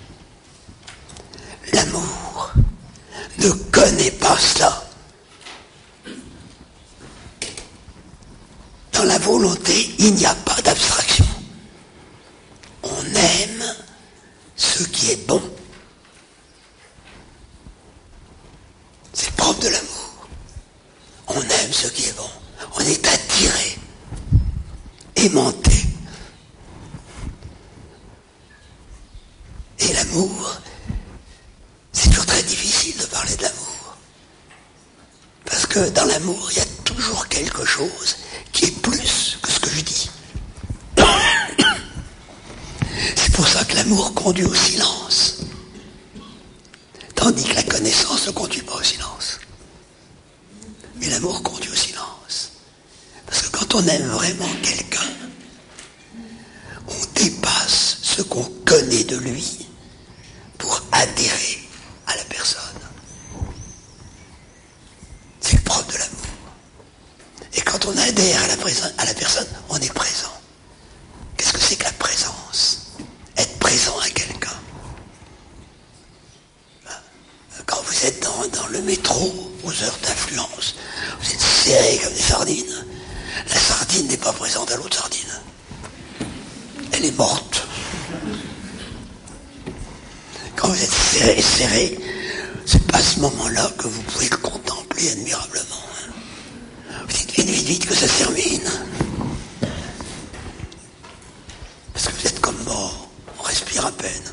L'amour ne connaît pas cela. Dans la volonté, il n'y a pas d'abstraction. On aime ce qui est bon. C'est propre de l'amour. On aime ce qui est bon. On est attiré, aimanté. Et l'amour, c'est toujours très difficile de parler de l'amour. Parce que dans l'amour, il y a toujours quelque chose qui est plus que ce que je dis. C'est pour ça que l'amour conduit au silence. Tandis que la connaissance ne conduit pas au silence. Mais l'amour conduit au silence. Parce que quand on aime vraiment quelqu'un, on dépasse ce qu'on connaît de lui pour adhérer à la personne. C'est le propre de l'amour. Et quand on adhère à la, présence, à la personne, on est présent. Qu'est-ce que c'est que la présence? Être présent à quelqu'un. Quand vous êtes dans, dans le métro, aux heures d'influence, vous êtes serrés comme des sardines. La sardine n'est pas présente à l'autre sardine. Elle est morte. Quand vous êtes serrés, serrés, c'est pas à ce moment-là que vous pouvez le contempler admirablement. Vous dites vite, vite, vite que ça se termine. Parce que vous êtes comme mort, on respire à peine.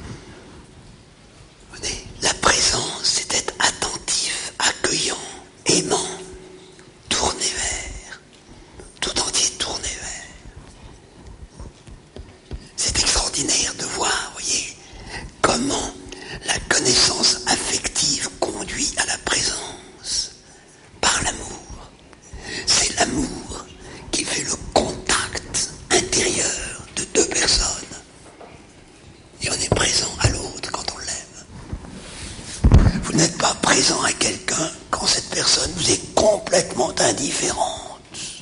Vous voyez, la présence, c'est être attentif, accueillant, aimant, tourné vers, tout entier tourné vers. C'est extraordinaire de voir, vous voyez, comment la connaissance affective conduit à la présence par l'amour. C'est l'amour qui fait le contact intérieur de deux personnes. Et on est présent à l'autre quand on l'aime. Vous n'êtes pas présent à quelqu'un quand cette personne vous est complètement indifférente.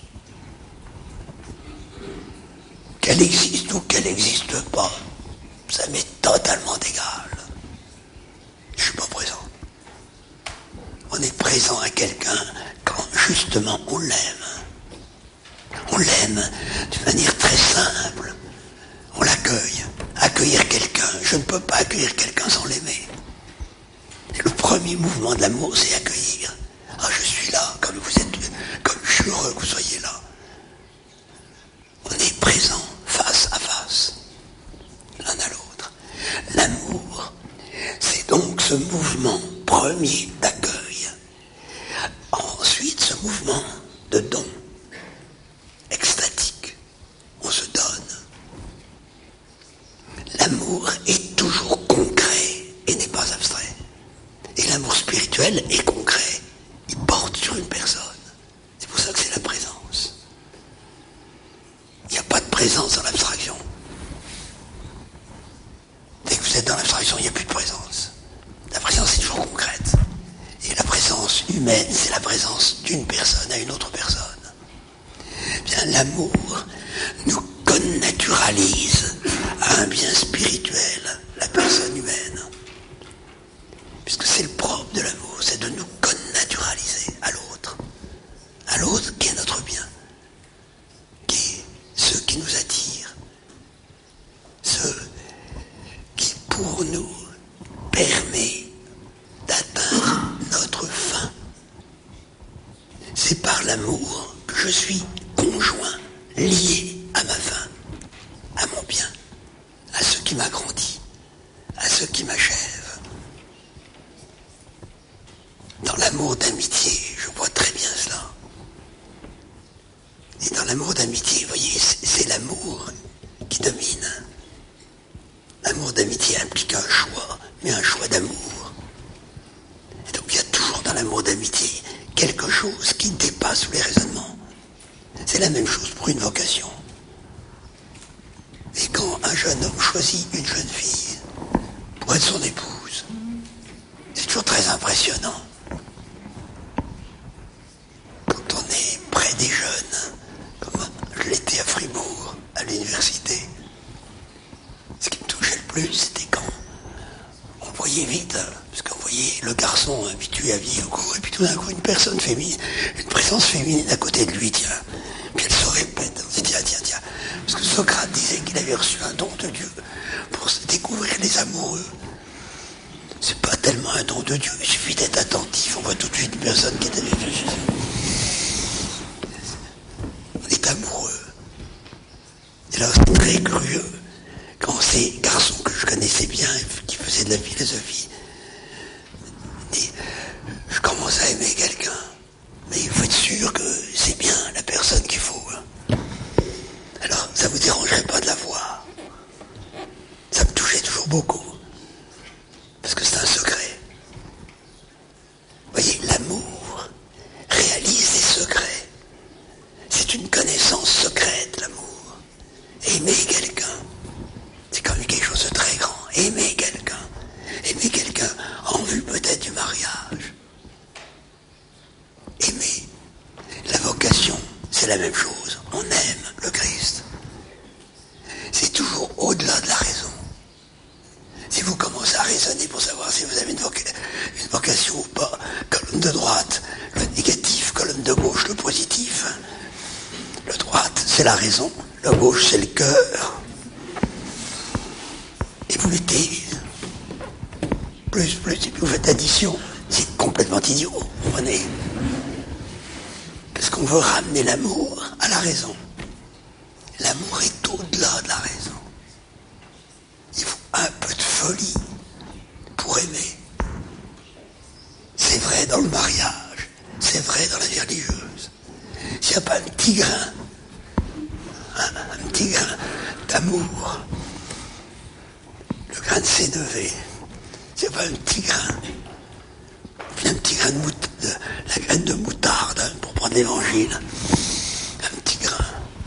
Qu'elle existe ou qu'elle n'existe pas, ça m'est totalement égal. Je ne suis pas présent. On est présent à quelqu'un quand justement on l'aime. On l'aime d'une manière très simple. On l'accueille. Accueillir quelqu'un. Je ne peux pas accueillir quelqu'un sans l'aimer. Le premier mouvement de l'amour, c'est accueillir. Ah, je suis là, comme vous êtes, comme je suis heureux que vous soyez là. On est présent, face à face, l'un à l'autre. L'amour, c'est donc ce mouvement premier d'accueil. Ensuite, ce mouvement de don, extatique, on se donne. L'amour est toujours concret et n'est pas abstrait. Et l'amour spirituel est concret. Il porte sur une personne. C'est pour ça que c'est la présence. Il n'y a pas de présence dans l'abstraction. Dès que vous êtes dans l'abstraction, il n'y a plus de présence. La présence l'amour nous connaturalise à un bien spirituel, la personne humaine. Puisque c'est le propre de l'amour, c'est de nous connaturaliser à l'autre. À l'autre qui est notre bien, qui est ceux qui nous attirent, ceux qui pour nous permet d'atteindre notre fin. C'est par l'amour que je suis conjoint, lié à ma fin, à mon bien, à ce qui m'agrandit, à ce qui m'achève. Dans l'amour d'amitié, je vois très bien cela. Et dans l'amour d'amitié, vous voyez, c'est l'amour qui domine. L'amour d'amitié implique un choix, mais un choix d'amour. Et donc il y a toujours dans l'amour d'amitié quelque chose qui dépasse les raisonnements. C'est la même chose pour une vocation. Et quand un jeune homme choisit une jeune fille pour être son épouse, c'est toujours très impressionnant. Quand on est près des jeunes, comme je l'étais à Fribourg, à l'université, ce qui me touchait le plus, c'était quand on voyait vite, parce qu'on voyait le garçon habitué à vivre au cours, et puis tout d'un coup, une personne féminine, une présence féminine à côté de lui, tiens, puis elle se répète, on se dit, tiens, tiens, tiens, parce que Socrate disait qu'il avait reçu un don de Dieu pour se découvrir les amoureux. C'est pas tellement un don de Dieu, il suffit d'être attentif, on voit tout de suite une personne qui est avec Jésus. On est amoureux. Et là, c'est très curieux. Quand ces garçons que je connaissais bien, qui faisaient de la philosophie, et je commence à aimer quelqu'un, mais il faut être sûr que c'est bien la personne qu'il faut. Hein. Alors, ça vous dérangerait pas de la voir. Ça me touchait toujours beaucoup, parce que c'est un secret. Vous voyez, l'amour réalise des secrets. C'est une connaissance secrète, l'amour. Aimer quelqu'un, c'est quand même quelque chose de très grand. Aimer quelqu'un. Aimer quelqu'un en vue peut-être du mariage. Aimer. La vocation, c'est la même chose. On aime le Christ. C'est toujours au-delà de la raison. Si vous commencez à raisonner pour savoir si vous avez une, voca- une vocation ou pas, colonne de droite, le négatif, colonne de gauche, le positif. Le droite, c'est la raison. Le gauche, c'est le cœur. Et vous mettez plus, plus, et puis vous faites addition. C'est complètement idiot, vous comprenez? Parce qu'on veut ramener l'amour à la raison. L'amour est au-delà de la raison. Il faut un peu de folie pour aimer. C'est vrai dans le mariage, c'est vrai dans la vie religieuse. S'il n'y a pas un petit grain, un, un petit grain d'amour, le grain de sénévé, s'il n'y a pas un petit grain, puis un petit grain de, mout- de la graine de moutarde, hein, pour prendre l'évangile, un petit grain,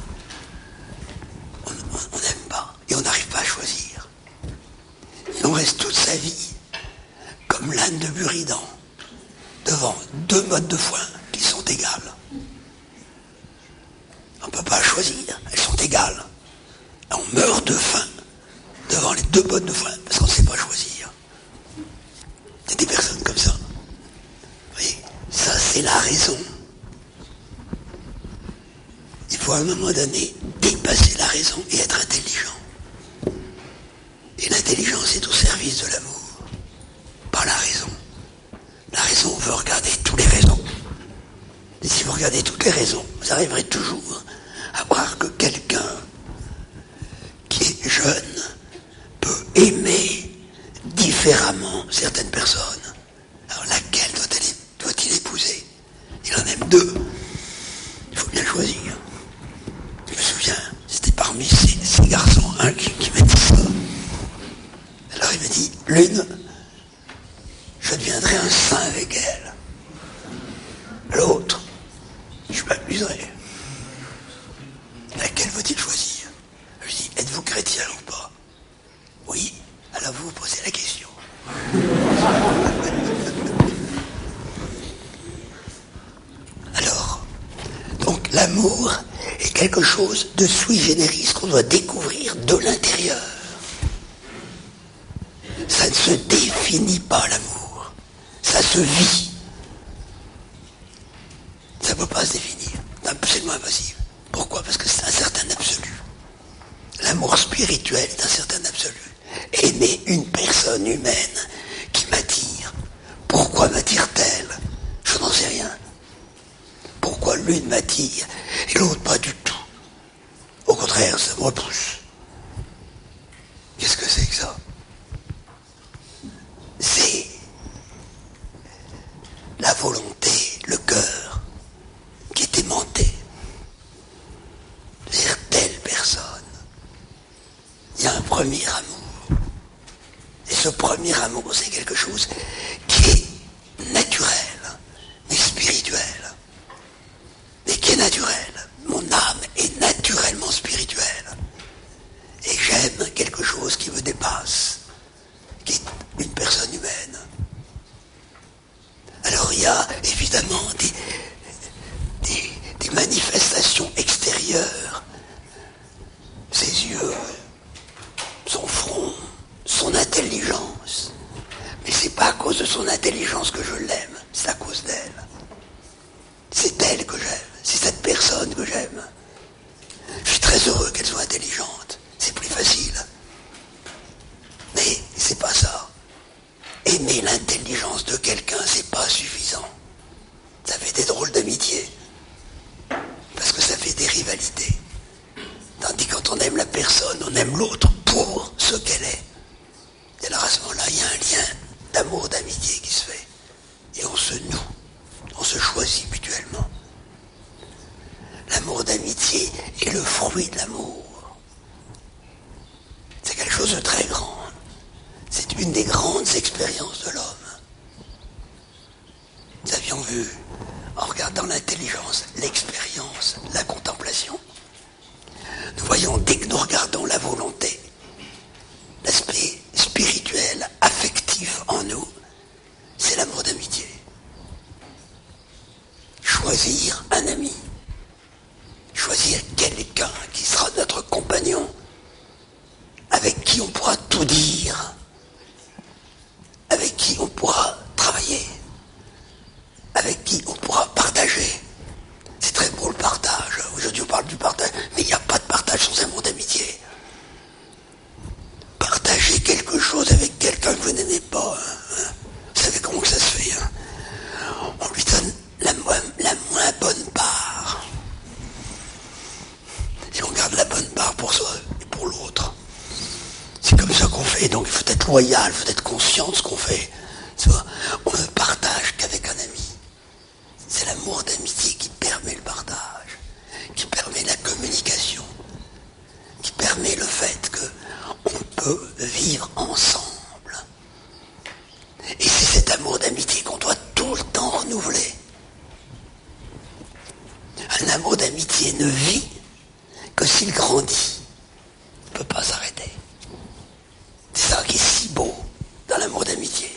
on n'aime pas, et on n'arrive pas à choisir. Et on reste toute sa vie comme l'âne de Buridan, devant deux modes de foin qui sont égales. On ne peut pas choisir, elles sont égales. Et on meurt de faim devant les deux modes de foin parce qu'on ne sait pas choisir. Il y a des personnes comme ça. Vous voyez, ça c'est la raison. Il faut à un moment donné dépasser la raison et être intelligent. Et l'intelligence est au service de l'amour, pas la raison. La raison veut regarder tous les raisons. Et si vous regardez toutes les raisons, vous arriverez toujours à voir que quelqu'un qui est jeune peut aimer différemment certaines personnes. Alors laquelle doit-il, doit-il épouser? Il en aime deux. Il faut bien choisir. Je me souviens, c'était parmi ces, ces garçons, un qui, qui m'a dit ça. Alors il m'a dit, l'une, je deviendrai un saint avec elle. L'autre, je m'amuserai. Laquelle faut-il choisir? Je dis, êtes-vous chrétien ou pas? Oui, alors vous vous posez la question. Alors, donc l'amour est quelque quelque chose de sui generis qu'on doit découvrir de l'intérieur. Ça ne se définit pas, l'amour. Ça se vit. Ça ne peut pas se définir. C'est absolument impossible. Pourquoi? Parce que c'est un certain absolu. L'amour spirituel est un certain absolu. Aimer une personne humaine qui m'attire. Pourquoi m'attire-t-elle? Je n'en sais rien. Pourquoi l'une m'attire et l'autre pas du tout? Au contraire, ça me repousse. Qu'est-ce que c'est que ça? C'est la volonté, le cœur, qui est aimanté vers telle personne. Il y a un premier amour. Et ce premier amour, c'est quelque chose qui est naturel, mais spirituel. Mais qui est naturel. Mon âme est naturellement spirituelle. Et j'aime quelque chose qui me dépasse, qui est une personne humaine. Alors il y a évidemment des, des, des manifestations extérieures. Ses yeux, son front, son intelligence. Mais c'est pas à cause de son intelligence que je l'aime, c'est à cause d'elle. C'est elle que j'aime, c'est cette personne que j'aime. Je suis très heureux qu'elle soit intelligente, c'est plus facile. Mais c'est pas ça. Aimer l'intelligence de quelqu'un, c'est pas suffisant. Ça fait des drôles d'amitié. Parce que ça fait des rivalités. Tandis que quand on aime la personne, on aime l'autre pour ce qu'elle est. Et alors à ce moment-là, il y a un lien d'amour, d'amitié qui se fait. Et on se noue. On se choisit mutuellement. L'amour d'amitié est le fruit de l'amour. C'est quelque chose de très grand. C'est une des grandes expériences de l'homme. Nous avions vu, en regardant l'intelligence, l'expérience, la contemplation. Nous voyons, dès que nous regardons la volonté, l'aspect spirituel, affectif en nous, c'est l'amour d'amitié. Choisir un ami, choisir quelqu'un qui sera notre compagnon, avec qui on pourra tout dire, avec qui on pourra travailler, avec qui on pourra partager. C'est très beau le partage. Aujourd'hui on parle du partage, mais il n'y a pas de partage sans amour d'amitié. Partager quelque chose avec quelqu'un que vous n'aimez pas, hein. Vous savez comment que ça se fait, hein. On lui donne la moins, la moins bonne part. Et on garde la bonne part pour soi et pour l'autre. C'est comme ça qu'on fait, donc il faut être loyal, il faut être conscient de ce qu'on fait. On ne partage qu'avec un ami. C'est l'amour d'amitié qui permet le partage, qui permet la communication, qui permet le fait qu'on peut vivre ensemble. Et c'est cet amour d'amitié qu'on doit tout le temps renouveler. Un amour d'amitié ne vit que s'il grandit. Il ne peut pas s'arrêter. C'est ça qui est si beau dans l'amour d'amitié.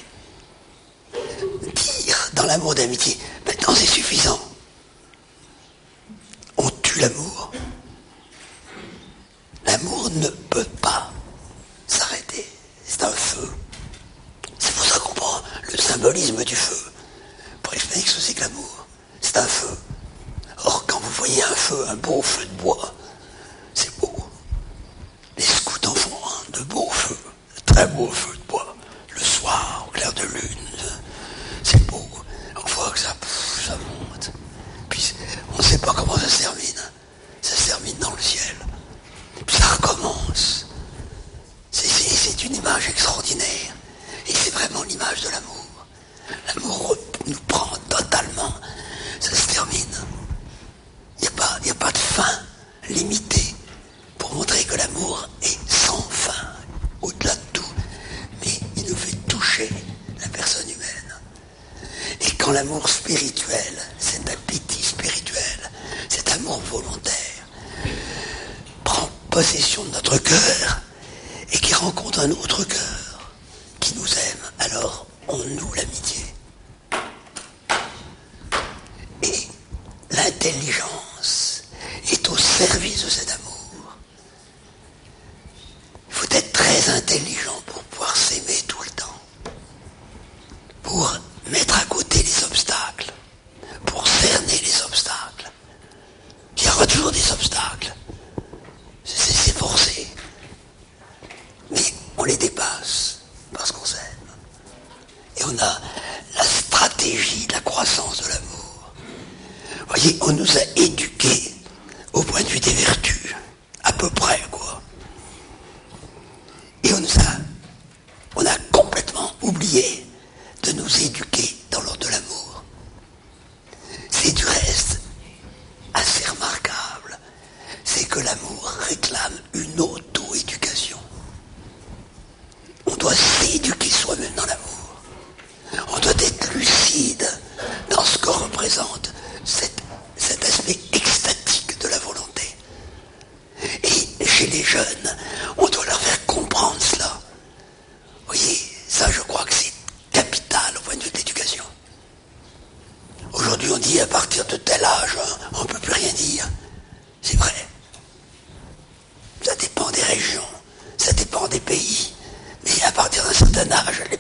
Dire dans l'amour d'amitié, maintenant c'est suffisant. On tue l'amour. L'amour ne peut pas s'arrêter. C'est un feu. C'est pour ça qu'on prend le symbolisme du feu. Pour expliquer ce que c'est que l'amour. C'est un feu. Or, quand vous voyez un feu, un beau feu de bois, c'est beau. Les scouts en font un de beaux feux, de très beaux feux de bois. Le soir, au clair de lune, c'est beau. On voit que ça, pff, ça monte. Puis, on ne sait pas comment ça se termine. Ça se termine dans le ciel. Puis ça recommence. C'est, c'est, c'est une image extraordinaire. Et c'est vraiment l'image de l'amour. L'amour nous prend totalement. Ça se termine. Il n'y a pas, il n'y a pas de fin limitée pour montrer que l'amour est sans fin, au-delà de tout. Mais il nous fait toucher la personne humaine. Et quand l'amour spirituel, cet appétit spirituel, cet amour volontaire, prend possession de notre cœur et qui rencontre un autre cœur qui nous aime, alors on noue l'amitié. Et l'intelligence est au service très intelligents pour pouvoir s'aimer tout le temps, pour mettre à côté les obstacles, pour cerner les obstacles. Il y aura toujours des obstacles, c'est, c'est forcé, mais on les dépasse parce qu'on s'aime. Et on a la stratégie de la croissance de l'amour. Vous voyez, on nous a éduqués au point de vue des vertus, à peu près, quoi. Et on nous a, on a complètement oublié de nous éduquer dans l'ordre de l'amour. C'est du reste assez remarquable, c'est que l'amour réclame une auto-éducation. On doit s'éduquer soi-même dans l'amour. On doit être lucide dans ce que représente cet, cet aspect extatique de la volonté. Et chez les jeunes, on doit leur faire comprendre cela. Vous voyez, ça je crois que c'est capital au point de vue de l'éducation. Aujourd'hui on dit à partir de tel âge, on ne peut plus rien dire. C'est vrai. Ça dépend des régions, ça dépend des pays. Mais à partir d'un certain âge, les